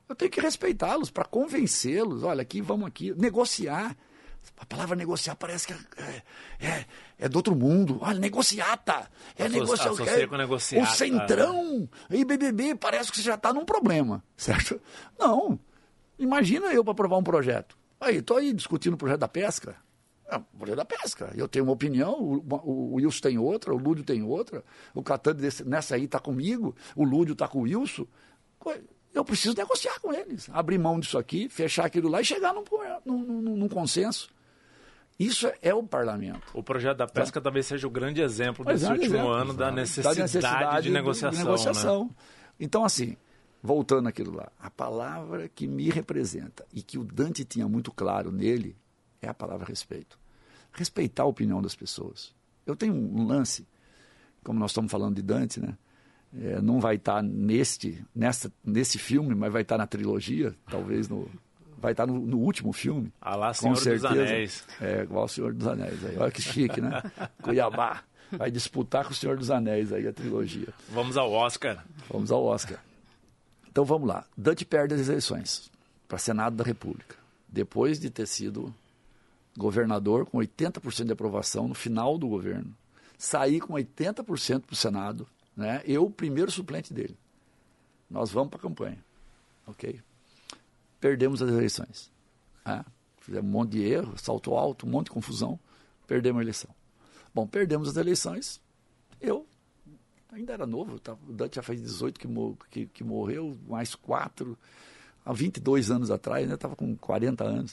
Eu tenho que respeitá-los para convencê-los. Olha, vamos aqui, negociar. A palavra negociar parece que é do outro mundo. Olha, negociata. Negociar. Com negociata. O Centrão e BBB parece que você já está num problema, certo? Não. Imagina eu para aprovar um projeto. Estou aí discutindo o projeto da pesca. O projeto da pesca. Eu tenho uma opinião, o Wilson tem outra, o Lúdio tem outra, o Catani nessa aí está comigo, o Lúdio está com o Wilson. Eu preciso negociar com eles, abrir mão disso aqui, fechar aquilo lá e chegar num consenso. Isso é o parlamento. O projeto da pesca talvez seja o grande exemplo desse último ano da necessidade de negociação. Né? Então, assim, voltando àquilo lá, a palavra que me representa e que o Dante tinha muito claro nele é a palavra respeito. Respeitar a opinião das pessoas. Eu tenho um lance, como nós estamos falando de Dante, né? Não vai estar nesse filme, mas vai estar na trilogia, talvez vai estar no último filme. Lá, Senhor dos Anéis. Igual o Senhor dos Anéis. Aí. Olha que chique, né? Cuiabá vai disputar com o Senhor dos Anéis aí a trilogia. Vamos ao Oscar. Vamos ao Oscar. Então vamos lá. Dante perde as eleições para Senado da República, depois de ter sido governador com 80% de aprovação no final do governo. Saí com 80% para o Senado, né? Eu, o primeiro suplente dele. Nós vamos para a campanha. Ok? Perdemos as eleições. Fizemos um monte de erro, salto alto, um monte de confusão. Perdemos a eleição. Bom, perdemos as eleições. Eu ainda era novo, o Dante já fez 18 que morreu, mais 4, há 22 anos atrás, né? Estava com 40 anos.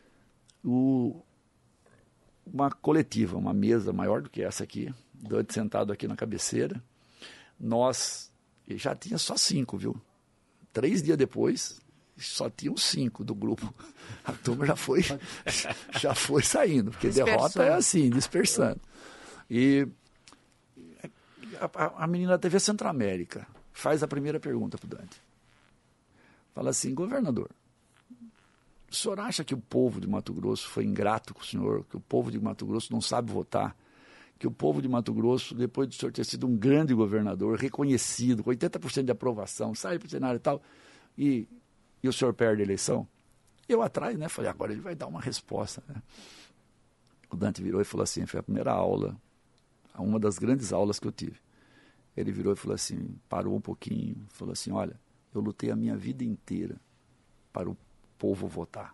Uma coletiva, uma mesa maior do que essa aqui, Dante sentado aqui na cabeceira. Nós, já tinha só 5, viu? 3 dias depois, só tinham 5 do grupo. A turma já foi saindo, porque derrota é assim, dispersando. E a menina da TV Centro-América faz a primeira pergunta para o Dante. Fala assim: governador, o senhor acha que o povo de Mato Grosso foi ingrato com o senhor, que o povo de Mato Grosso não sabe votar, que o povo de Mato Grosso, depois do senhor ter sido um grande governador, reconhecido, com 80% de aprovação, sai para o cenário e tal, e o senhor perde a eleição? Eu atrás, né, falei, agora ele vai dar uma resposta, né? O Dante virou e falou assim, foi a primeira aula, uma das grandes aulas que eu tive. Ele virou e falou assim, parou um pouquinho, falou assim: olha, eu lutei a minha vida inteira para o povo votar.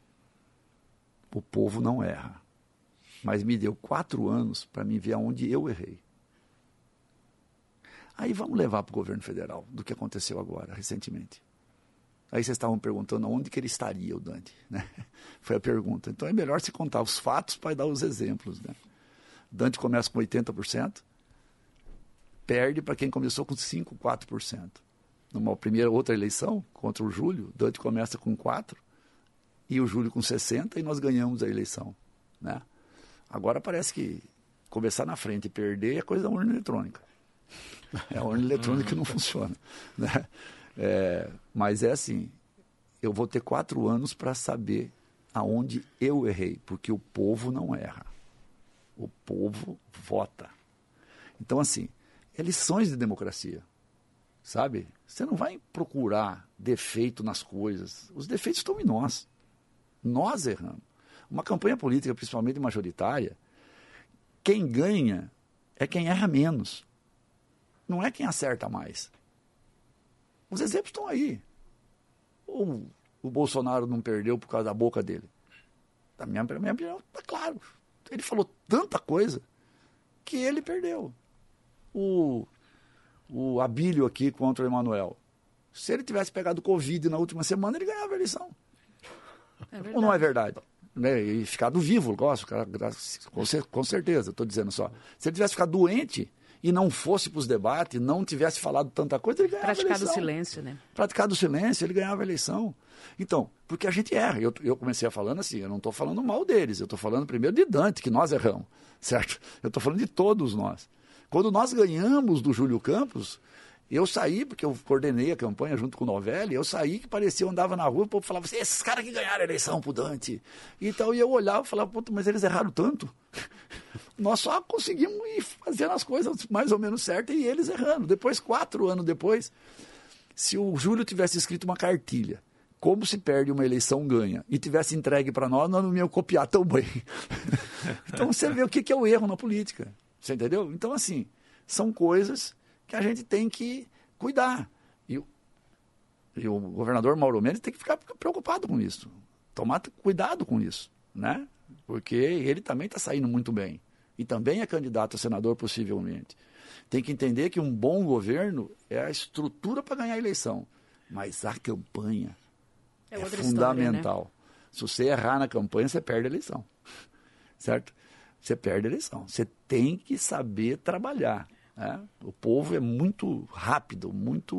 O povo não erra. Mas me deu 4 anos para me ver aonde eu errei. Aí vamos levar para o governo federal do que aconteceu agora, recentemente. Aí vocês estavam perguntando aonde que ele estaria, o Dante, né? Foi a pergunta. Então é melhor se contar os fatos para dar os exemplos, né? Dante começa com 80%, perde para quem começou com 5%, 4%. Numa outra eleição, contra o Júlio, Dante começa com 4% e o Júlio com 60% e nós ganhamos a eleição, né? Agora parece que começar na frente e perder é coisa da urna eletrônica. É a urna eletrônica que não funciona, né? Mas é assim, eu vou ter 4 anos para saber aonde eu errei, porque o povo não erra. O povo vota. Então, assim, é lições de democracia, sabe? Você não vai procurar defeito nas coisas. Os defeitos estão em nós. Nós erramos. Uma campanha política, principalmente majoritária, quem ganha é quem erra menos. Não é quem acerta mais. Os exemplos estão aí. O Bolsonaro não perdeu por causa da boca dele. Na minha opinião, está claro. Ele falou tanta coisa que ele perdeu. O Abílio aqui contra o Emanuel. Se ele tivesse pegado Covid na última semana, ele ganhava a eleição. Ou não é verdade? Né? E ficado vivo, gosto, com certeza, estou dizendo só. Se ele tivesse ficado doente e não fosse para os debates, não tivesse falado tanta coisa, ele ganhava a eleição. Praticado o silêncio, né? Praticado o silêncio, ele ganhava a eleição. Então, porque a gente erra. Eu comecei falando assim, eu não estou falando mal deles, eu estou falando primeiro de Dante, que nós erramos, certo? Eu estou falando de todos nós. Quando nós ganhamos do Júlio Campos, eu saí, porque eu coordenei a campanha junto com o Novelli, eu saí que parecia, eu andava na rua, o povo falava assim, esses caras que ganharam a eleição pro Dante. Então, eu olhava e falava, puta, mas eles erraram tanto. Nós só conseguimos ir fazendo as coisas mais ou menos certas e eles errando. Depois, 4 anos depois, Se o Júlio tivesse escrito uma cartilha, como se perde uma eleição ganha, e tivesse entregue para nós não iam copiar tão bem. Então você vê o que é o erro na política. Você entendeu? Então, assim, são coisas que a gente tem que cuidar. E o governador Mauro Mendes tem que ficar preocupado com isso. Tomar cuidado com isso, né? Porque ele também está saindo muito bem. E também é candidato a senador, possivelmente. Tem que entender que um bom governo é a estrutura para ganhar a eleição. Mas a campanha é fundamental. História, né? Se você errar na campanha, você perde a eleição. Certo? Você perde a eleição. Você tem que saber trabalhar. Né? O povo é muito rápido,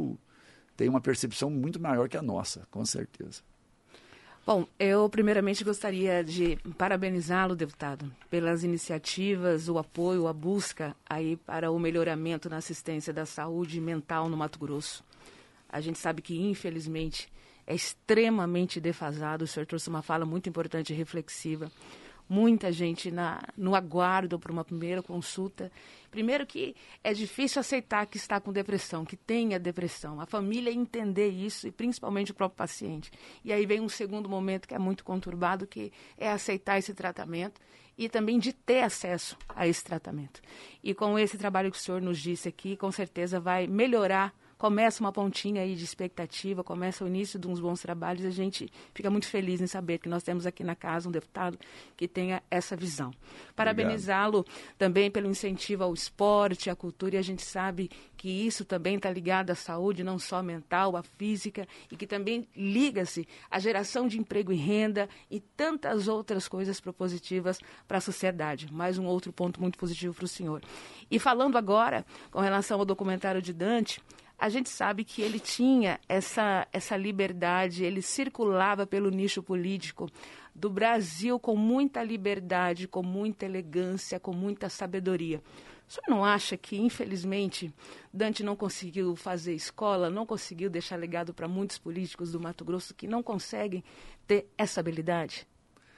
tem uma percepção muito maior que a nossa, com certeza. Bom, eu primeiramente gostaria de parabenizá-lo, deputado, pelas iniciativas, o apoio, a busca aí para o melhoramento na assistência da saúde mental no Mato Grosso. A gente sabe que, infelizmente, é extremamente defasado. O senhor trouxe uma fala muito importante e reflexiva. Muita gente no aguardo para uma primeira consulta. Primeiro que é difícil aceitar que está com depressão, que tenha depressão. A família entender isso e principalmente o próprio paciente. E aí vem um segundo momento que é muito conturbado, que é aceitar esse tratamento e também de ter acesso a esse tratamento. E com esse trabalho que o senhor nos disse aqui, com certeza vai melhorar. Começa uma pontinha aí de expectativa, começa o início de uns bons trabalhos. A gente fica muito feliz em saber que nós temos aqui na casa um deputado que tenha essa visão. Parabenizá-lo também pelo incentivo ao esporte, à cultura, e a gente sabe que isso também está ligado à saúde, não só mental, à física, e que também liga-se à geração de emprego e renda e tantas outras coisas propositivas para a sociedade. Mais um outro ponto muito positivo para o senhor. E falando agora com relação ao documentário de Dante, a gente sabe que ele tinha essa liberdade, ele circulava pelo nicho político do Brasil com muita liberdade, com muita elegância, com muita sabedoria. O senhor não acha que, infelizmente, Dante não conseguiu fazer escola, não conseguiu deixar legado para muitos políticos do Mato Grosso que não conseguem ter essa habilidade?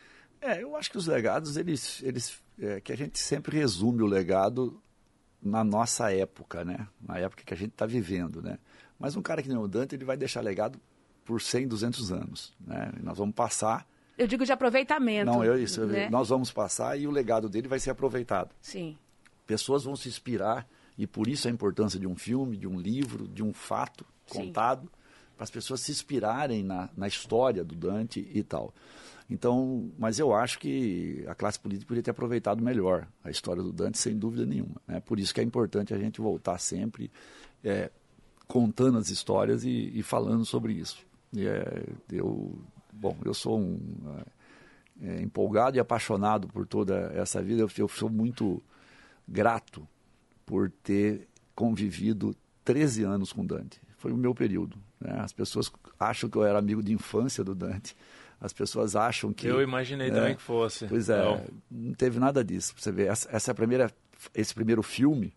Eu acho que os legados, que a gente sempre resume o legado na nossa época, né? Na época que a gente está vivendo, né? Mas um cara que nem o Dante, ele vai deixar legado por 100, 200 anos, né? E nós vamos passar... Eu digo de aproveitamento. Não, né? Nós vamos passar e o legado dele vai ser aproveitado. Sim. Pessoas vão se inspirar e por isso a importância de um filme, de um livro, de um fato contado, para as pessoas se inspirarem na história do Dante e tal. Então, mas eu acho que a classe política poderia ter aproveitado melhor a história do Dante, sem dúvida nenhuma. Né? Por isso que é importante a gente voltar sempre contando as histórias e falando sobre isso. Eu sou empolgado e apaixonado por toda essa vida. Eu sou muito grato por ter convivido 13 anos com Dante. Foi o meu período. Né? As pessoas acham que eu era amigo de infância do Dante. As pessoas acham que... Eu imaginei também que fosse. Pois é, não teve nada disso. Você vê, esse primeiro filme,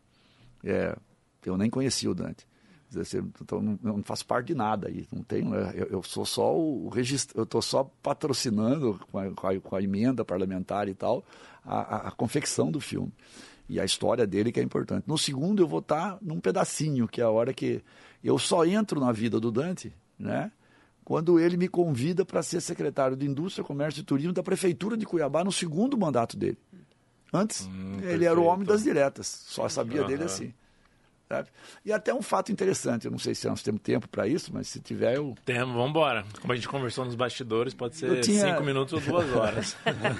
eu nem conhecia o Dante. Então, eu não faço parte de nada aí. Não tenho, eu sou só o registro, eu estou só patrocinando com a emenda parlamentar e tal, a confecção do filme. E a história dele que é importante. No segundo, eu vou estar num pedacinho, que é a hora que eu só entro na vida do Dante, né? Quando ele me convida para ser secretário de Indústria, Comércio e Turismo da Prefeitura de Cuiabá no segundo mandato dele. Antes, ele era o homem das diretas, só sabia dele assim. Sabe? E até um fato interessante, eu não sei se nós temos tempo para isso, mas se tiver eu... Temos, vamos embora. Como a gente conversou nos bastidores, pode ser 5 minutos ou 2 horas.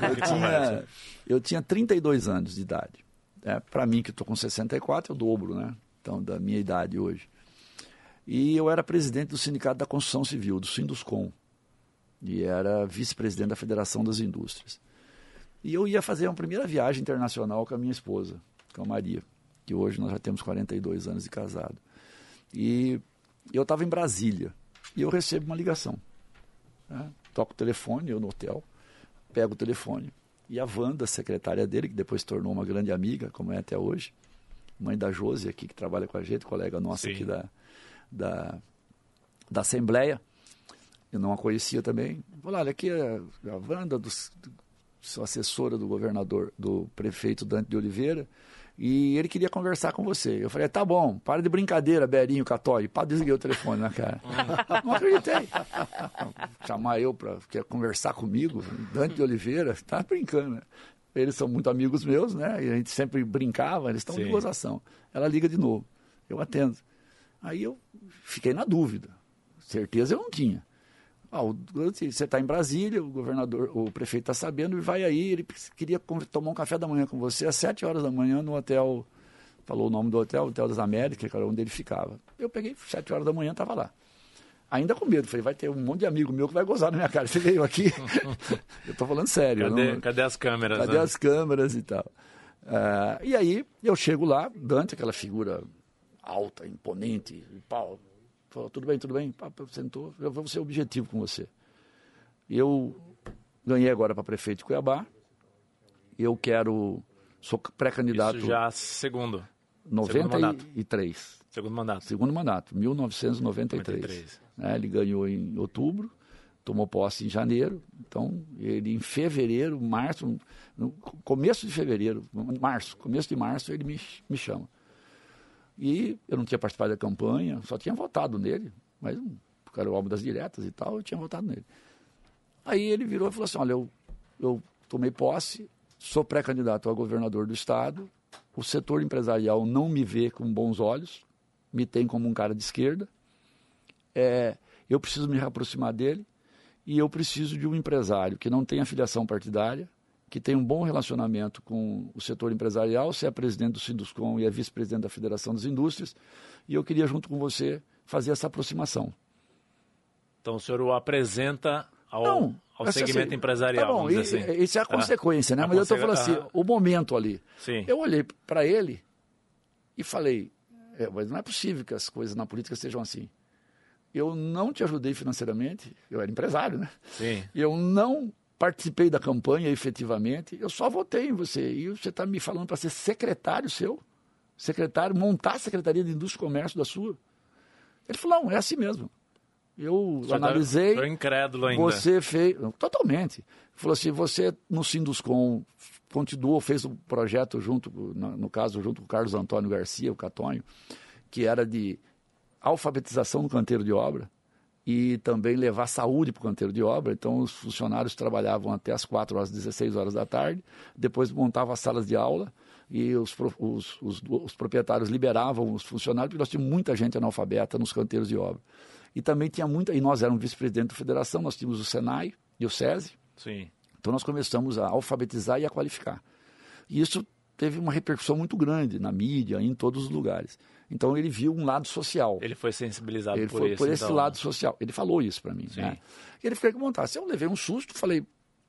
Eu tinha 32 anos de idade. Para mim, que estou com 64, é o dobro, né? Então, da minha idade hoje. E eu era presidente do Sindicato da Construção Civil, do Sinduscom, e era vice-presidente da Federação das Indústrias. E eu ia fazer uma primeira viagem internacional com a minha esposa, com a Maria, que hoje nós já temos 42 anos de casado. E eu estava em Brasília, e eu recebo uma ligação. Né? Toco o telefone, eu no hotel, pego o telefone, e a Wanda, secretária dele, que depois se tornou uma grande amiga, como é até hoje, mãe da Josi aqui, que trabalha com a gente, colega nossa aqui da Assembleia, eu não a conhecia também. Falei, olha, aqui é a Wanda, sou assessora do governador, do prefeito Dante de Oliveira, e ele queria conversar com você. Eu falei, tá bom, para de brincadeira, Berinho, Catói. Pá, desliguei o telefone na cara. Não acreditei. Chamar eu para conversar comigo, Dante de Oliveira, tá brincando, né? Eles são muito amigos meus, né? E a gente sempre brincava, eles estão de gozação. Ela liga de novo, eu atendo. Aí eu fiquei na dúvida. Certeza eu não tinha. Você está em Brasília, o prefeito está sabendo, e vai aí, ele queria tomar um café da manhã com você às 7 horas da manhã no hotel, falou o nome do hotel, Hotel das Américas, que era onde ele ficava. Eu peguei, 7 horas da manhã, estava lá. Ainda com medo, falei, vai ter um monte de amigo meu que vai gozar na minha cara. Você veio aqui? Eu estou falando sério. Cadê as câmeras? Cadê as câmeras e tal? E aí, eu chego lá, Dante, aquela figura alta, imponente, e pau, falou, tudo bem, papo, sentou, eu vou ser objetivo com você. Eu ganhei agora para prefeito de Cuiabá, sou pré-candidato... Isso já segundo? 93. Segundo mandato, 1993. Ele ganhou em outubro, tomou posse em janeiro, então ele em fevereiro, março, no começo de fevereiro, começo de março, ele me chama. E eu não tinha participado da campanha, só tinha votado nele, mas porque era o álbum das diretas e tal, eu tinha votado nele. Aí ele virou e falou assim, olha, eu tomei posse, sou pré-candidato a governador do estado, o setor empresarial não me vê com bons olhos, me tem como um cara de esquerda, eu preciso me aproximar dele e eu preciso de um empresário que não tenha filiação partidária, que tem um bom relacionamento com o setor empresarial, você é presidente do Sinduscom e é vice-presidente da Federação das Indústrias, e eu queria, junto com você, fazer essa aproximação. Então, o senhor o apresenta ao segmento empresarial, tá bom, vamos dizer assim. Isso é a consequência, né? Mas eu estou falando assim, o momento ali. Sim. Eu olhei para ele e falei, mas não é possível que as coisas na política sejam assim. Eu não te ajudei financeiramente, eu era empresário, né? Sim. Eu não participei da campanha efetivamente, eu só votei em você. E você está me falando para ser secretário seu? Montar a Secretaria de Indústria e Comércio da sua? Ele falou, não, é assim mesmo. Eu analisei. Estou incrédulo ainda. Você fez. Totalmente. Ele falou assim: você no Sinduscom continuou, fez um projeto no caso, junto com o Carlos Antônio Garcia, o Catonho, que era de alfabetização no canteiro de obra e também levar saúde para o canteiro de obra. Então, os funcionários trabalhavam até as 4 horas, 16 horas da tarde, depois montavam as salas de aula e os proprietários liberavam os funcionários, porque nós tínhamos muita gente analfabeta nos canteiros de obra. E também tinha e nós éramos vice-presidente da federação, nós tínhamos o Senai e o SESI. Sim. Então nós começamos a alfabetizar e a qualificar. E isso teve uma repercussão muito grande na mídia, em todos os lugares. Então ele viu um lado social. Ele foi sensibilizado por esse lado social. Ele falou isso para mim. Sim. Né? E ele ficou com vontade. Eu levei um susto, falei,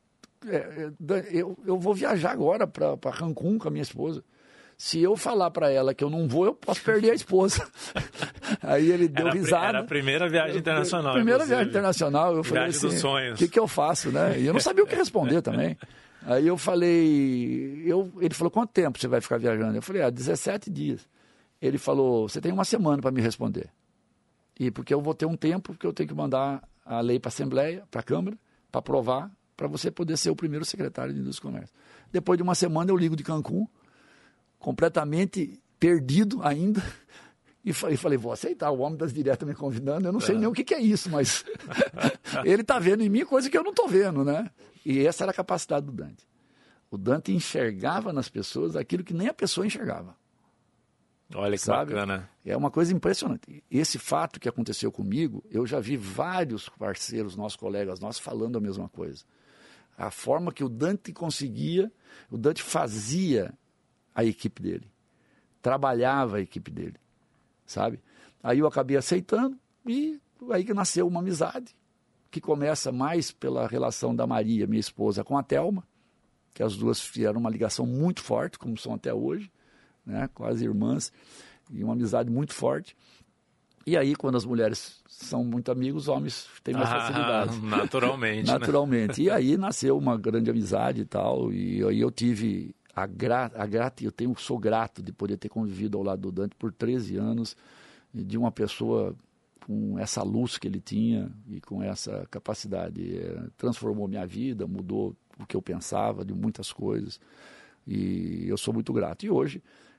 eu vou viajar agora para Cancún com a minha esposa. Se eu falar para ela que eu não vou, eu posso perder a esposa. Aí ele deu risada. Era a primeira viagem internacional. Viagem internacional. Eu falei assim, dos sonhos. O que eu faço, né? E eu não sabia o que responder também. Aí eu falei, ele falou, quanto tempo você vai ficar viajando? Eu falei, 17 dias. Ele falou, você tem uma semana para me responder. E porque eu vou ter um tempo, porque eu tenho que mandar a lei para a Assembleia, para a Câmara, para aprovar, para você poder ser o primeiro secretário de Indústria e Comércio. Depois de uma semana eu ligo de Cancún, completamente perdido ainda, e falei, vou aceitar, o homem das diretas me convidando, eu não sei nem o que é isso, mas ele está vendo em mim coisa que eu não estou vendo, né? E essa era a capacidade do Dante. O Dante enxergava nas pessoas aquilo que nem a pessoa enxergava. Olha que bacana. É uma coisa impressionante. Esse fato que aconteceu comigo, eu já vi vários parceiros, nossos colegas nossos, falando a mesma coisa. A forma que o Dante conseguia, o Dante fazia a equipe dele, trabalhava a equipe dele, sabe? Aí eu acabei aceitando e aí que nasceu uma amizade que começa mais pela relação da Maria, minha esposa, com a Thelma, que as duas fizeram uma ligação muito forte, como são até hoje, né? Quase irmãs, e uma amizade muito forte. E aí, quando as mulheres são muito amigos, os homens têm mais facilidade. Naturalmente. Naturalmente. Né? E aí nasceu uma grande amizade e tal, e aí eu tive... sou grato de poder ter convivido ao lado do Dante por 13 anos, de uma pessoa com essa luz que ele tinha e com essa capacidade. Transformou minha vida, mudou o que eu pensava de muitas coisas, e eu sou muito grato. E hoje,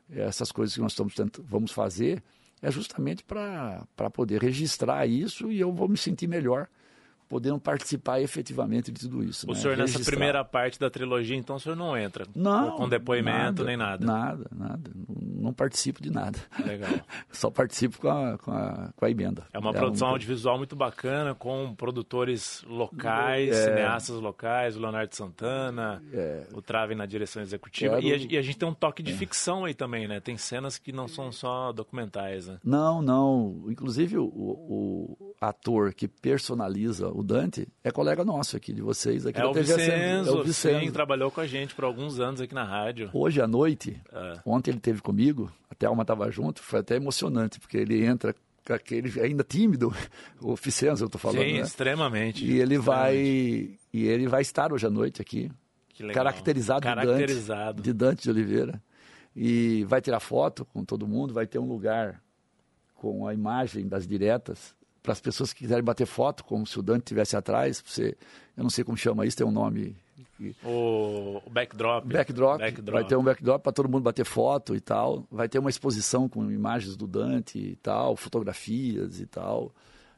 essas coisas que nós vamos fazer, é justamente para poder registrar isso e eu vou me sentir melhor podendo participar efetivamente de tudo isso. O senhor, nessa primeira parte da trilogia, então, o senhor não entra com depoimento nem nada? Nada. Não participo de nada. Legal. Só participo com a emenda. É uma produção audiovisual muito bacana, com produtores locais, cineastas locais, o Leonardo Santana, o Trave na direção executiva. E a gente tem um toque de ficção aí também, né? Tem cenas que não são só documentais, né? Não. Inclusive, o ator que personaliza o Dante é colega nosso aqui, de vocês. Aqui é, da o TV Vicenzo, sim, trabalhou com a gente por alguns anos aqui na rádio. Hoje à noite, ontem ele esteve comigo, a Thelma estava junto, foi até emocionante, porque ele entra com aquele ainda tímido, o Vicenzo, eu estou falando, sim, né? Extremamente. E ele vai estar hoje à noite aqui, caracterizado de Dante de Oliveira, e vai tirar foto com todo mundo, vai ter um lugar com a imagem das diretas, para as pessoas que quiserem bater foto, como se o Dante estivesse atrás, eu não sei como chama isso, tem um nome. O backdrop. Vai ter um backdrop para todo mundo bater foto e tal. Vai ter uma exposição com imagens do Dante e tal, fotografias e tal.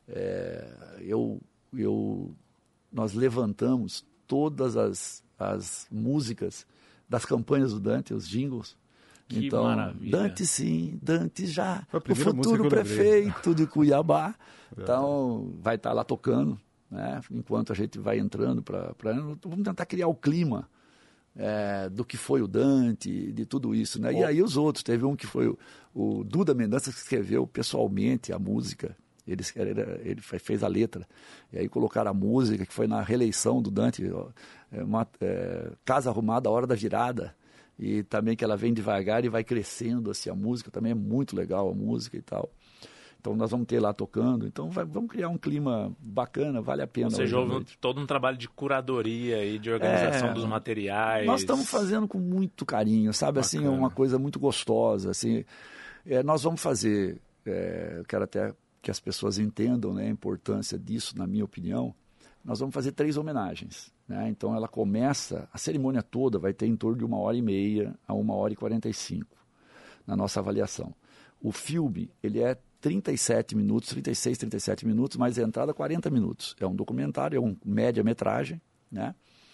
Nós levantamos todas as músicas das campanhas do Dante, os jingles. Que então, maravilha. Dante sim, Dante já, o futuro prefeito de Cuiabá. Então, vai estar lá tocando, né? Enquanto a gente vai entrando vamos tentar criar o clima do que foi o Dante, de tudo isso, né? E aí os outros, teve um que foi o Duda Mendonça, que escreveu pessoalmente a música, ele fez a letra, e aí colocaram a música, que foi na reeleição do Dante, Casa Arrumada, a Hora da Virada, e também que ela vem devagar e vai crescendo, assim, a música também é muito legal, a música e tal. Então nós vamos ter lá tocando, então vamos criar um clima bacana, vale a pena. Ou seja, houve todo um trabalho de curadoria e de organização dos materiais. Nós estamos fazendo com muito carinho, sabe, bacana. Assim, é uma coisa muito gostosa, assim. Nós vamos fazer, eu quero até que as pessoas entendam, né, a importância disso, na minha opinião. Nós vamos fazer 3 homenagens, né? Então ela começa, a cerimônia toda vai ter em torno de 1h30 a 1h45 na nossa avaliação. O filme, ele é 36, 37 minutos, mas a entrada 40 minutos. É um documentário, é um média-metragem, né?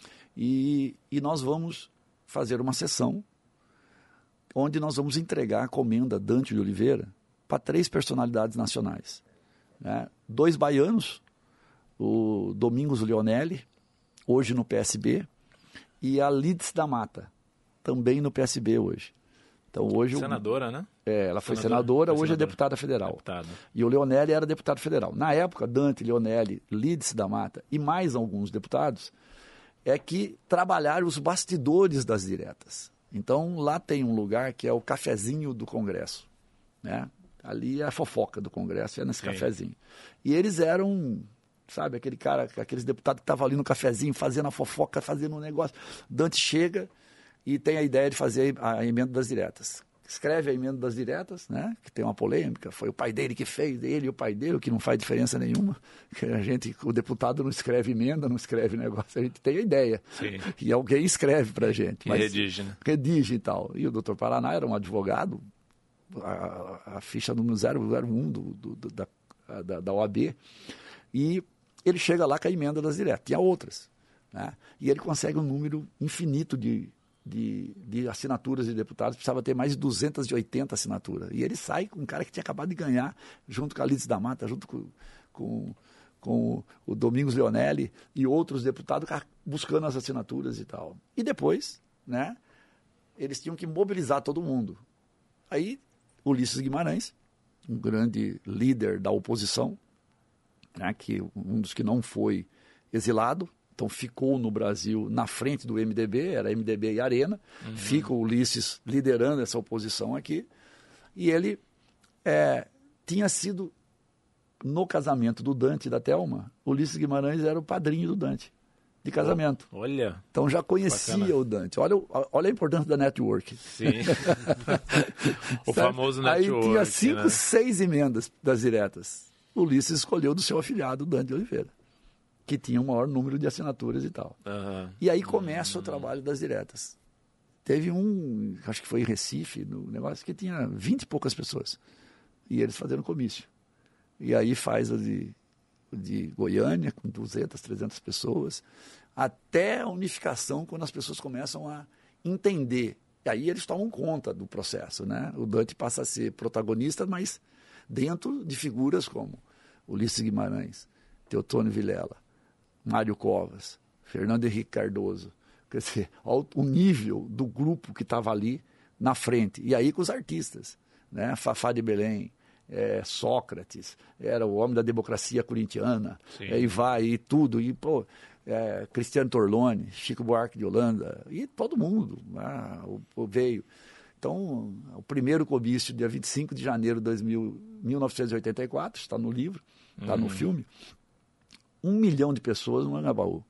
E nós vamos fazer uma sessão onde nós vamos entregar a comenda Dante de Oliveira para 3 personalidades nacionais, né? 2 baianos, o Domingos Leonelli, hoje no PSB, e a Lides da Mata, também no PSB hoje. Então, hoje senadora, né? Ela foi senadora, hoje é deputada federal. E o Leonelli era deputado federal. Na época, Dante, Leonelli, Lides da Mata e mais alguns deputados que trabalharam os bastidores das diretas. Então, lá tem um lugar que é o cafezinho do Congresso, né? Ali é a fofoca do Congresso, é nesse cafezinho. E eles eram, sabe, aqueles deputados que estavam ali no cafezinho, fazendo a fofoca, fazendo um negócio. Dante chega e tem a ideia de fazer a emenda das diretas. Escreve a emenda das diretas, né? Que tem uma polêmica, foi o pai dele que fez, ele e o pai dele, o que não faz diferença nenhuma. O deputado não escreve emenda, não escreve negócio, a gente tem a ideia. Sim. E alguém escreve pra gente. Mas redige, né? Redige e tal. E o doutor Paraná era um advogado, a ficha número 001 da OAB, e ele chega lá com a emenda das diretas. Tinha outras, né? E ele consegue um número infinito de assinaturas de deputados, precisava ter mais de 280 assinaturas. E ele sai com um cara que tinha acabado de ganhar, junto com a Lides da Mata, junto com o Domingos Leonelli e outros deputados buscando as assinaturas e tal. E depois, né, eles tinham que mobilizar todo mundo. Aí, Ulisses Guimarães, um grande líder da oposição, né, um dos que não foi exilado, então ficou no Brasil na frente do MDB, era MDB e Arena, fica o Ulisses liderando essa oposição aqui, e ele tinha sido, no casamento do Dante e da Thelma, Ulisses Guimarães era o padrinho do Dante, de casamento. Olha! Então já conhecia bacana. O Dante. Olha a importância da network. Sim. O famoso network. Aí tinha 5, 6 emendas das diretas. Ulisses escolheu do seu afilhado, Dante de Oliveira, que tinha o maior número de assinaturas e tal. E aí começa o trabalho das diretas. Teve acho que foi em Recife, no negócio que tinha 20 e poucas pessoas. E eles fazendo comício. E aí faz o de Goiânia, com 200, 300 pessoas, até a unificação, quando as pessoas começam a entender. E aí eles tomam conta do processo, né? O Dante passa a ser protagonista, mas dentro de figuras como Ulisses Guimarães, Teotônio Vilela, Mário Covas, Fernando Henrique Cardoso. Quer dizer, o nível do grupo que estava ali na frente. E aí com os artistas, né? Fafá de Belém, Sócrates, era o homem da democracia corintiana, e vai, e tudo, e pô, Cristiano Torlone, Chico Buarque de Holanda, e todo mundo veio. Então, o primeiro comício, dia 25 de janeiro de 1984, está no livro, está no filme, 1 milhão de pessoas no Anhangabaú.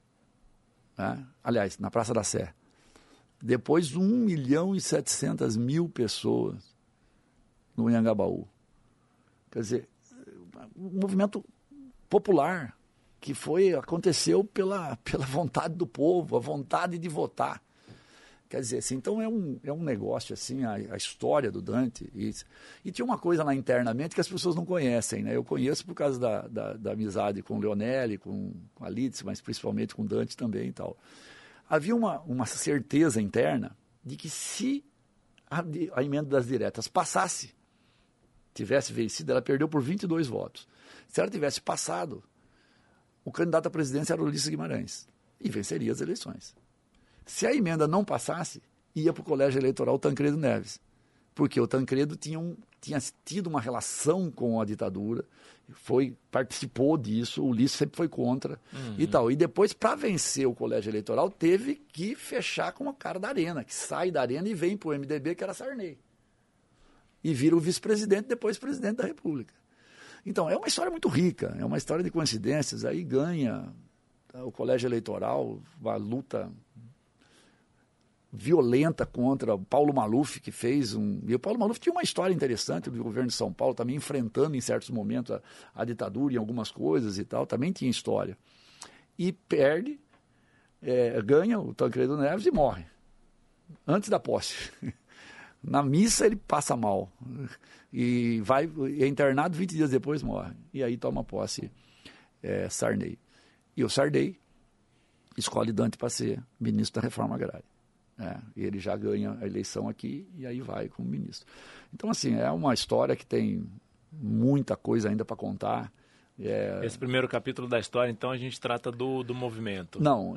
Né? Aliás, na Praça da Sé. Depois, 1.700.000 pessoas no Anhangabaú. Quer dizer, um movimento popular que aconteceu pela vontade do povo, a vontade de votar. Quer dizer, assim, então é um negócio, assim, a história do Dante. E tinha uma coisa lá internamente que as pessoas não conhecem, né? Eu conheço por causa da amizade com o Leonelli, com a Lídice, mas principalmente com o Dante também e tal. Havia uma certeza interna de que se a emenda das diretas passasse, tivesse vencido, ela perdeu por 22 votos. Se ela tivesse passado, o candidato à presidência era Ulisses Guimarães e venceria as eleições. Se a emenda não passasse, ia para o colégio eleitoral Tancredo Neves, porque o Tancredo tinha tido uma relação com a ditadura, participou disso, o Ulisses sempre foi contra e tal. E depois, para vencer o colégio eleitoral, teve que fechar com a cara da Arena, que sai da Arena e vem para o MDB, que era Sarney. E vira o vice-presidente, depois presidente da República. Então, é uma história muito rica, é uma história de coincidências. Aí ganha o colégio eleitoral, uma luta violenta contra o Paulo Maluf, que fez E o Paulo Maluf tinha uma história interessante do governo de São Paulo, também enfrentando em certos momentos a ditadura em algumas coisas e tal, também tinha história. E perde, ganha o Tancredo Neves e morre, antes da posse. Na missa ele passa mal e é internado 20 dias depois, morre. E aí toma posse Sarney. E o Sarney escolhe Dante para ser ministro da Reforma Agrária. E ele já ganha a eleição aqui e aí vai como ministro. Então, assim, é uma história que tem muita coisa ainda para contar. Esse primeiro capítulo da história, então, a gente trata do movimento. Não,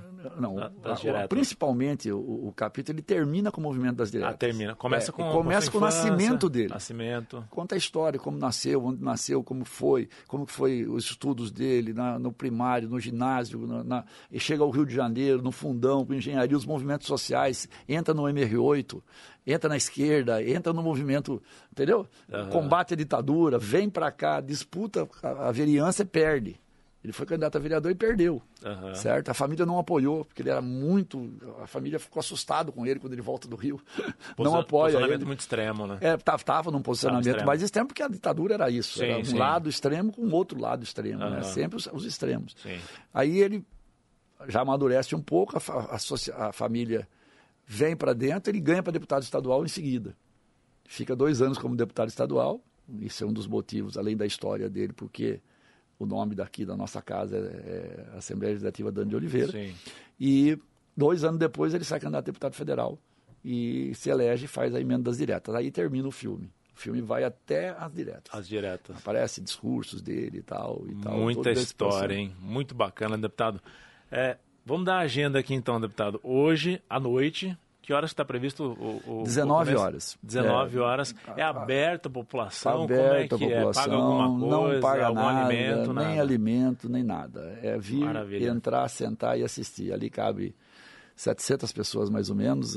das diretas. Principalmente o capítulo, ele termina com o movimento das diretas. Termina. Começa com o nascimento dele. Nascimento. Conta a história, como nasceu, onde nasceu, como foi os estudos dele no primário, no ginásio, e chega ao Rio de Janeiro, no Fundão, com engenharia, os movimentos sociais, entra no MR8, entra na esquerda, entra no movimento, entendeu? Combate a ditadura, vem para cá, disputa a vereança e perde. Ele foi candidato a vereador e perdeu, certo? A família não apoiou, porque ele era a família ficou assustado com ele quando ele volta do Rio. Não apoia ele. Posicionamento muito extremo, né? Estava num posicionamento mais extremo, porque a ditadura era isso. Sim, era um lado extremo com outro lado extremo, né? Sempre os extremos. Sim. Aí ele já amadurece um pouco, a família vem para dentro, ele ganha para deputado estadual em seguida. Fica 2 anos como deputado estadual, isso é um dos motivos, além da história dele, porque o nome daqui da nossa casa é Assembleia Legislativa Dante de Oliveira. Sim. E 2 anos depois ele sai candidato a deputado federal e se elege e faz a emenda das diretas. Aí termina o filme. O filme vai até as diretas. As diretas. Aparece discursos dele e tal. Muita história, hein? Muito bacana, deputado. Vamos dar a agenda aqui então, deputado. Hoje, à noite, que horas está previsto o 19 horas. 19 horas. É aberto a população? Aberto Como é que a população, paga alguma coisa? não paga algum nada, alimento? Nem nada. alimento, nem nada. É vir, Maravilha. entrar, sentar e assistir. Ali cabe 700 pessoas mais ou menos.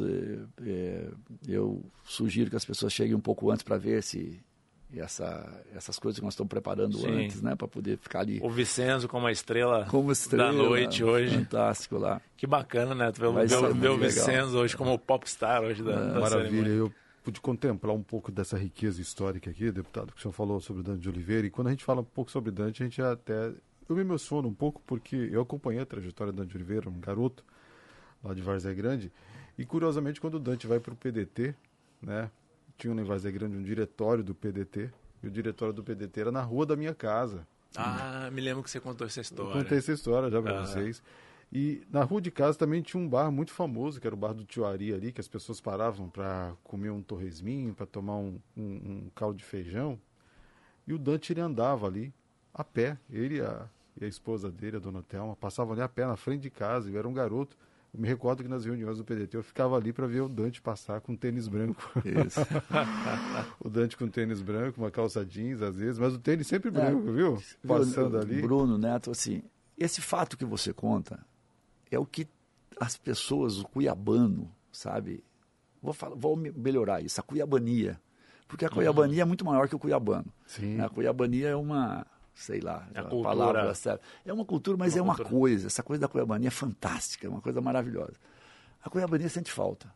Eu sugiro que as pessoas cheguem um pouco antes para ver se essas coisas que nós estamos preparando antes, né, para poder ficar ali. O Vicenzo como estrela da noite hoje. Fantástico lá. Que bacana, né? Tu ver o Vicenzo hoje como o popstar hoje da maravilha. cerimônia. Eu pude contemplar um pouco dessa riqueza histórica aqui, deputado, que o senhor falou sobre Dante de Oliveira. E quando a gente fala um pouco sobre Dante, eu me emociono um pouco porque eu acompanhei a trajetória de Dante de Oliveira, um garoto lá de Várzea Grande. E, curiosamente, quando o Dante vai para o PDT, né, tinha em Várzea Grande um diretório do PDT, e o diretório do PDT era na rua da minha casa. Me lembro que você contou essa história. Eu contei essa história já para vocês. E na rua de casa também tinha um bar muito famoso, que era o bar do Tio Ari ali, que as pessoas paravam para comer um torresminho, para tomar um caldo de feijão. E o Dante, ele andava ali, a pé. Ele e a esposa dele, a dona Thelma, passavam ali a pé na frente de casa. Eu era um garoto. Eu me recordo que nas reuniões do PDT eu ficava ali para ver o Dante passar com tênis branco. Isso. O Dante com tênis branco, uma calça jeans às vezes, mas o tênis sempre branco, viu? Passando ali. Bruno, Neto, assim, esse fato que você conta é o que as pessoas, o cuiabano, sabe? Vou melhorar isso, a cuiabania. Porque a cuiabania é muito maior que o cuiabano. Sim. A cuiabania é uma, sei lá, a palavra, é uma cultura, mas uma coisa. Essa coisa da cuiabania é fantástica, é uma coisa maravilhosa. A cuiabania sente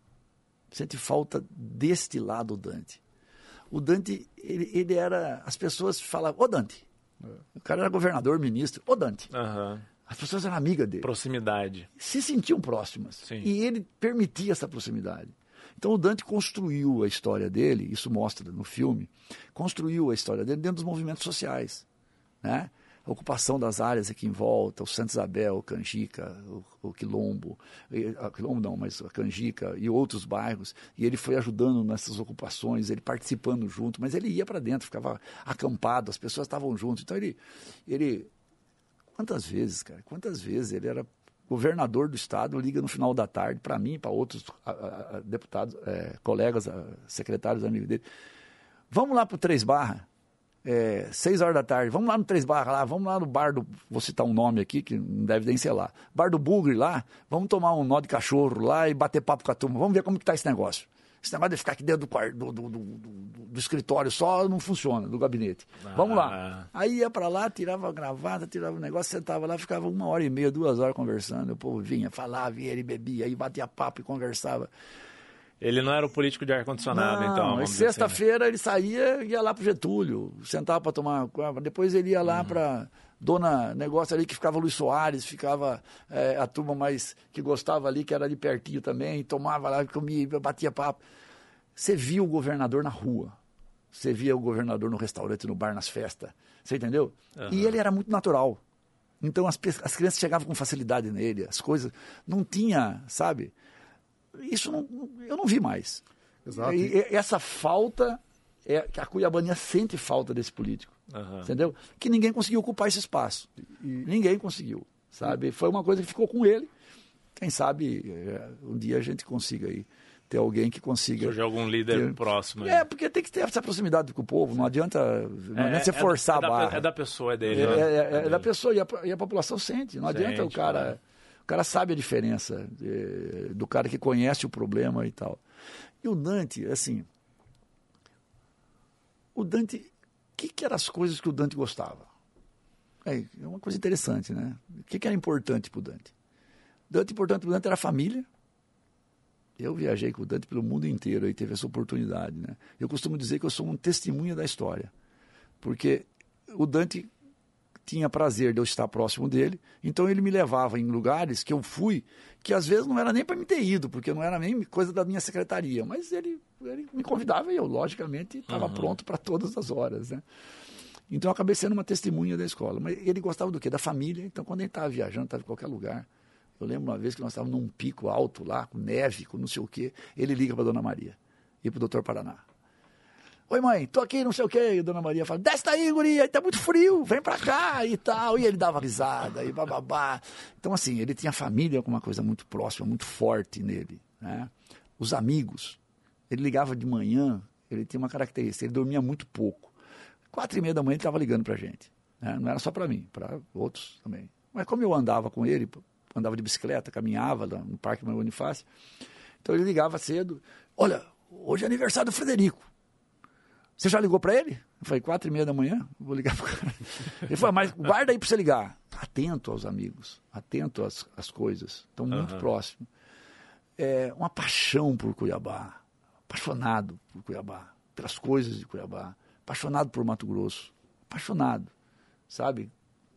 falta deste lado do Dante. O Dante, ele era, as pessoas falavam, ô Dante, o cara era governador, ministro, ô Dante. As pessoas eram amigas dele. Proximidade. Se sentiam próximas. Sim. E ele permitia essa proximidade. Então o Dante construiu a história dele, isso mostra no filme, construiu a história dele dentro dos movimentos sociais, né? A ocupação das áreas aqui em volta, o Santa Isabel, o Canjica, o Quilombo, Quilombo não, mas a Canjica e outros bairros, e ele foi ajudando nessas ocupações, ele participando junto, mas ele ia para dentro, ficava acampado, as pessoas estavam juntos, então ele quantas vezes ele era governador do estado, liga no final da tarde, para mim e para outros deputados, colegas, secretários, amigos dele. Vamos lá para o 3 Barra, 6 horas da tarde, vamos lá no 3 Barra lá, vamos lá no bar do, vou citar um nome aqui, que não deve nem ser lá, bar do Bugre lá, vamos tomar um nó de cachorro lá e bater papo com a turma, vamos ver como que está esse negócio. Esse negócio de ficar aqui dentro do escritório só não funciona, do gabinete. Vamos lá. Aí ia para lá, tirava a gravata, tirava o negócio, sentava lá, ficava 1h30, 2 horas conversando. O povo vinha, falava, e ele bebia, aí batia papo e conversava. Ele não era o político de ar-condicionado, então. Mas sexta-feira assim, ele saía e ia lá pro Getúlio, sentava para tomar. Depois ele ia lá para Dona Negócio ali, que ficava Luiz Soares, ficava a turma mais que gostava ali, que era ali pertinho também, tomava lá, comia, batia papo. Você via o governador na rua, você via o governador no restaurante, no bar, nas festas, você entendeu? E ele era muito natural. Então as crianças chegavam com facilidade nele, as coisas. Não tinha, sabe? Isso eu não vi mais. Exato. E essa falta, que a cuiabania sente falta desse político, entendeu? Que ninguém conseguiu ocupar esse espaço. Ninguém conseguiu, sabe? Foi uma coisa que ficou com ele. Quem sabe um dia a gente consiga aí ter alguém que consiga... Surgir algum líder próximo. Aí. Porque tem que ter essa proximidade com o povo, não adianta você forçar a barra. É da pessoa, é dele. É da pessoa e a população sente. Não adianta o cara... Claro. O cara sabe a diferença do cara que conhece o problema e tal. E o Dante, assim... O Dante... O que eram as coisas que o Dante gostava? É uma coisa interessante, né? O que era importante para o Dante? Importante para o Dante era a família. Eu viajei com o Dante pelo mundo inteiro e teve essa oportunidade, né? Eu costumo dizer que eu sou um testemunha da história. Porque o Dante... tinha prazer de eu estar próximo dele, então ele me levava em lugares que eu fui, que às vezes não era nem para me ter ido, porque não era nem coisa da minha secretaria, mas ele me convidava e eu, logicamente, estava pronto para todas as horas, né? Então eu acabei sendo uma testemunha da escola. Mas ele gostava do quê? Da família. Então quando ele estava viajando, estava em qualquer lugar, eu lembro uma vez que nós estávamos num pico alto lá, com neve, com não sei o quê, ele liga para a Dona Maria e para o Dr. Paraná. Oi, mãe, tô aqui, não sei o quê. E a Dona Maria fala, desce daí, guria, tá muito frio, vem pra cá e tal. E ele dava risada e bababá. Então, assim, ele tinha a família com uma coisa muito próxima, muito forte nele, né? Os amigos, ele ligava de manhã, ele tinha uma característica, ele dormia muito pouco. 4h30 da manhã ele estava ligando pra gente, né? Não era só pra mim, pra outros também. Mas como eu andava com ele, andava de bicicleta, caminhava lá no Parque Maria Bonifácio, então ele ligava cedo, olha, hoje é aniversário do Frederico. Você já ligou para ele? Eu falei, 4h30 da manhã, vou ligar para o cara. Ele falou, mas guarda aí para você ligar. Atento aos amigos, atento às coisas, estão muito próximos. Uma paixão por Cuiabá, apaixonado por Cuiabá, pelas coisas de Cuiabá, apaixonado por Mato Grosso, apaixonado, sabe?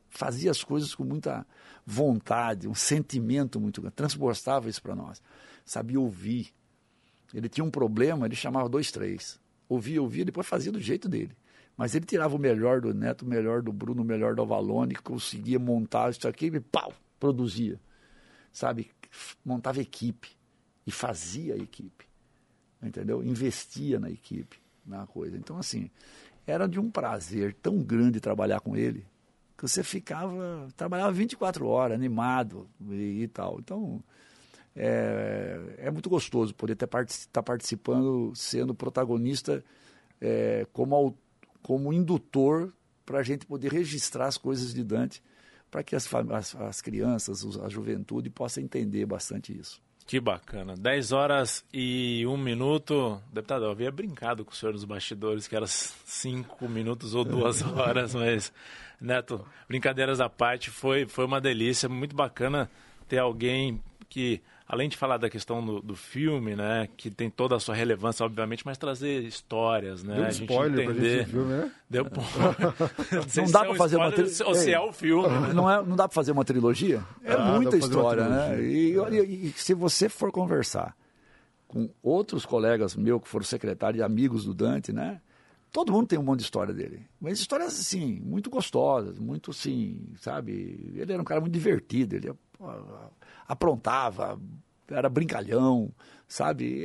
fazia as coisas com muita vontade, um sentimento muito grande, transportava isso para nós. Sabia ouvir. Ele tinha um problema, ele chamava 2, 3. Ouvia, depois fazia do jeito dele. Mas ele tirava o melhor do Neto, o melhor do Bruno, o melhor do Avalone, conseguia montar isso aqui e pau, produzia. Sabe? Montava equipe e fazia a equipe. Entendeu? Investia na equipe, na coisa. Então, assim, era de um prazer tão grande trabalhar com ele, que você trabalhava 24 horas, animado e tal. Então, é muito gostoso poder estar participando, sendo protagonista como indutor para a gente poder registrar as coisas de Dante, para que as crianças, a juventude possa entender bastante isso. Que bacana. 10h01. Deputado, eu havia brincado com o senhor nos bastidores, que era 5 minutos ou 2 horas, mas, Neto, brincadeiras à parte, foi uma delícia, muito bacana ter alguém que, além de falar da questão do filme, né, que tem toda a sua relevância, obviamente, mas trazer histórias, né? Deu a gente spoiler entender. pra gente o filme, né? Deu Não dá para fazer uma trilogia. Ou se é o filme. Não dá para fazer uma trilogia? É muita história, né? E se você for conversar com outros colegas meus que foram secretários e amigos do Dante, né? Todo mundo tem um monte de história dele. Mas histórias, assim, muito gostosas, muito, assim, sabe? Ele era um cara muito divertido, ele aprontava, era brincalhão, sabe?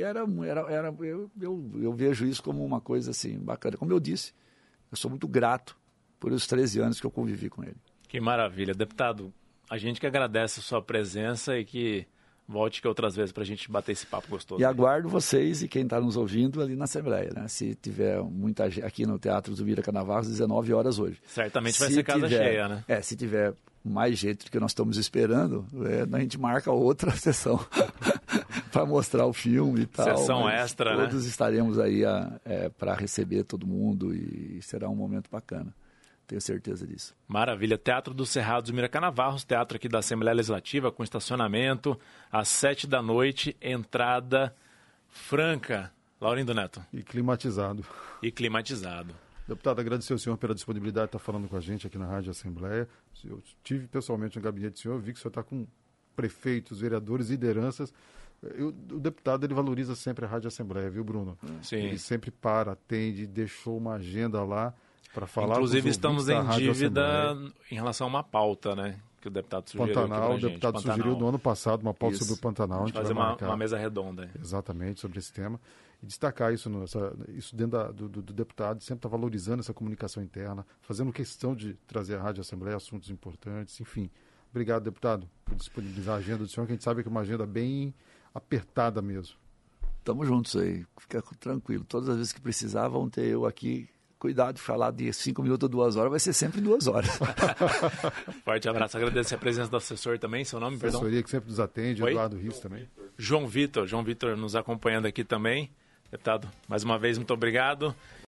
Eu vejo isso como uma coisa, assim, bacana. Como eu disse, eu sou muito grato por os 13 anos que eu convivi com ele. Que maravilha. Deputado, a gente que agradece a sua presença e que volte que outras vezes para a gente bater esse papo gostoso. E aguardo vocês e quem está nos ouvindo ali na Assembleia, né? Se tiver muita gente aqui no Teatro Zubira Canavarros, 19 horas hoje. Certamente vai ser casa cheia, né? Se tiver mais gente do que nós estamos esperando, a gente marca outra sessão para mostrar o filme e tal. Sessão extra, todos né? Todos estaremos aí para receber todo mundo e será um momento bacana. Tenho certeza disso. Maravilha. Teatro do Cerrado Zumira Canavarros, teatro aqui da Assembleia Legislativa, com estacionamento, às 19h, entrada franca. Laurindo Neto. E climatizado. Deputado, agradecer ao senhor pela disponibilidade de estar falando com a gente aqui na Rádio Assembleia. Eu estive pessoalmente no gabinete do senhor, vi que o senhor está com prefeitos, vereadores, lideranças. O deputado, ele valoriza sempre a Rádio Assembleia, viu, Bruno? Sim. Ele sempre atende, deixou uma agenda lá para falar. Inclusive, estamos em dívida em relação a uma pauta, né? Que o deputado sugeriu. Pantanal, o deputado sugeriu no ano passado uma pauta sobre o Pantanal. A gente vai fazer uma mesa redonda. Exatamente, sobre esse tema. E destacar isso dentro do deputado, sempre está valorizando essa comunicação interna, fazendo questão de trazer à Rádio Assembleia assuntos importantes, enfim. Obrigado, deputado, por disponibilizar a agenda do senhor, que a gente sabe que é uma agenda bem apertada mesmo. Estamos juntos aí, fica tranquilo. Todas as vezes que precisar, vão ter eu aqui. Cuidado de falar de 5 minutos ou 2 horas, vai ser sempre 2 horas. Forte abraço. Agradecer a presença do assessor também, seu nome, perdão? Assessoria que sempre nos atende, Oi? Eduardo Rios também. João Vitor nos acompanhando aqui também. Deputado, mais uma vez, muito obrigado.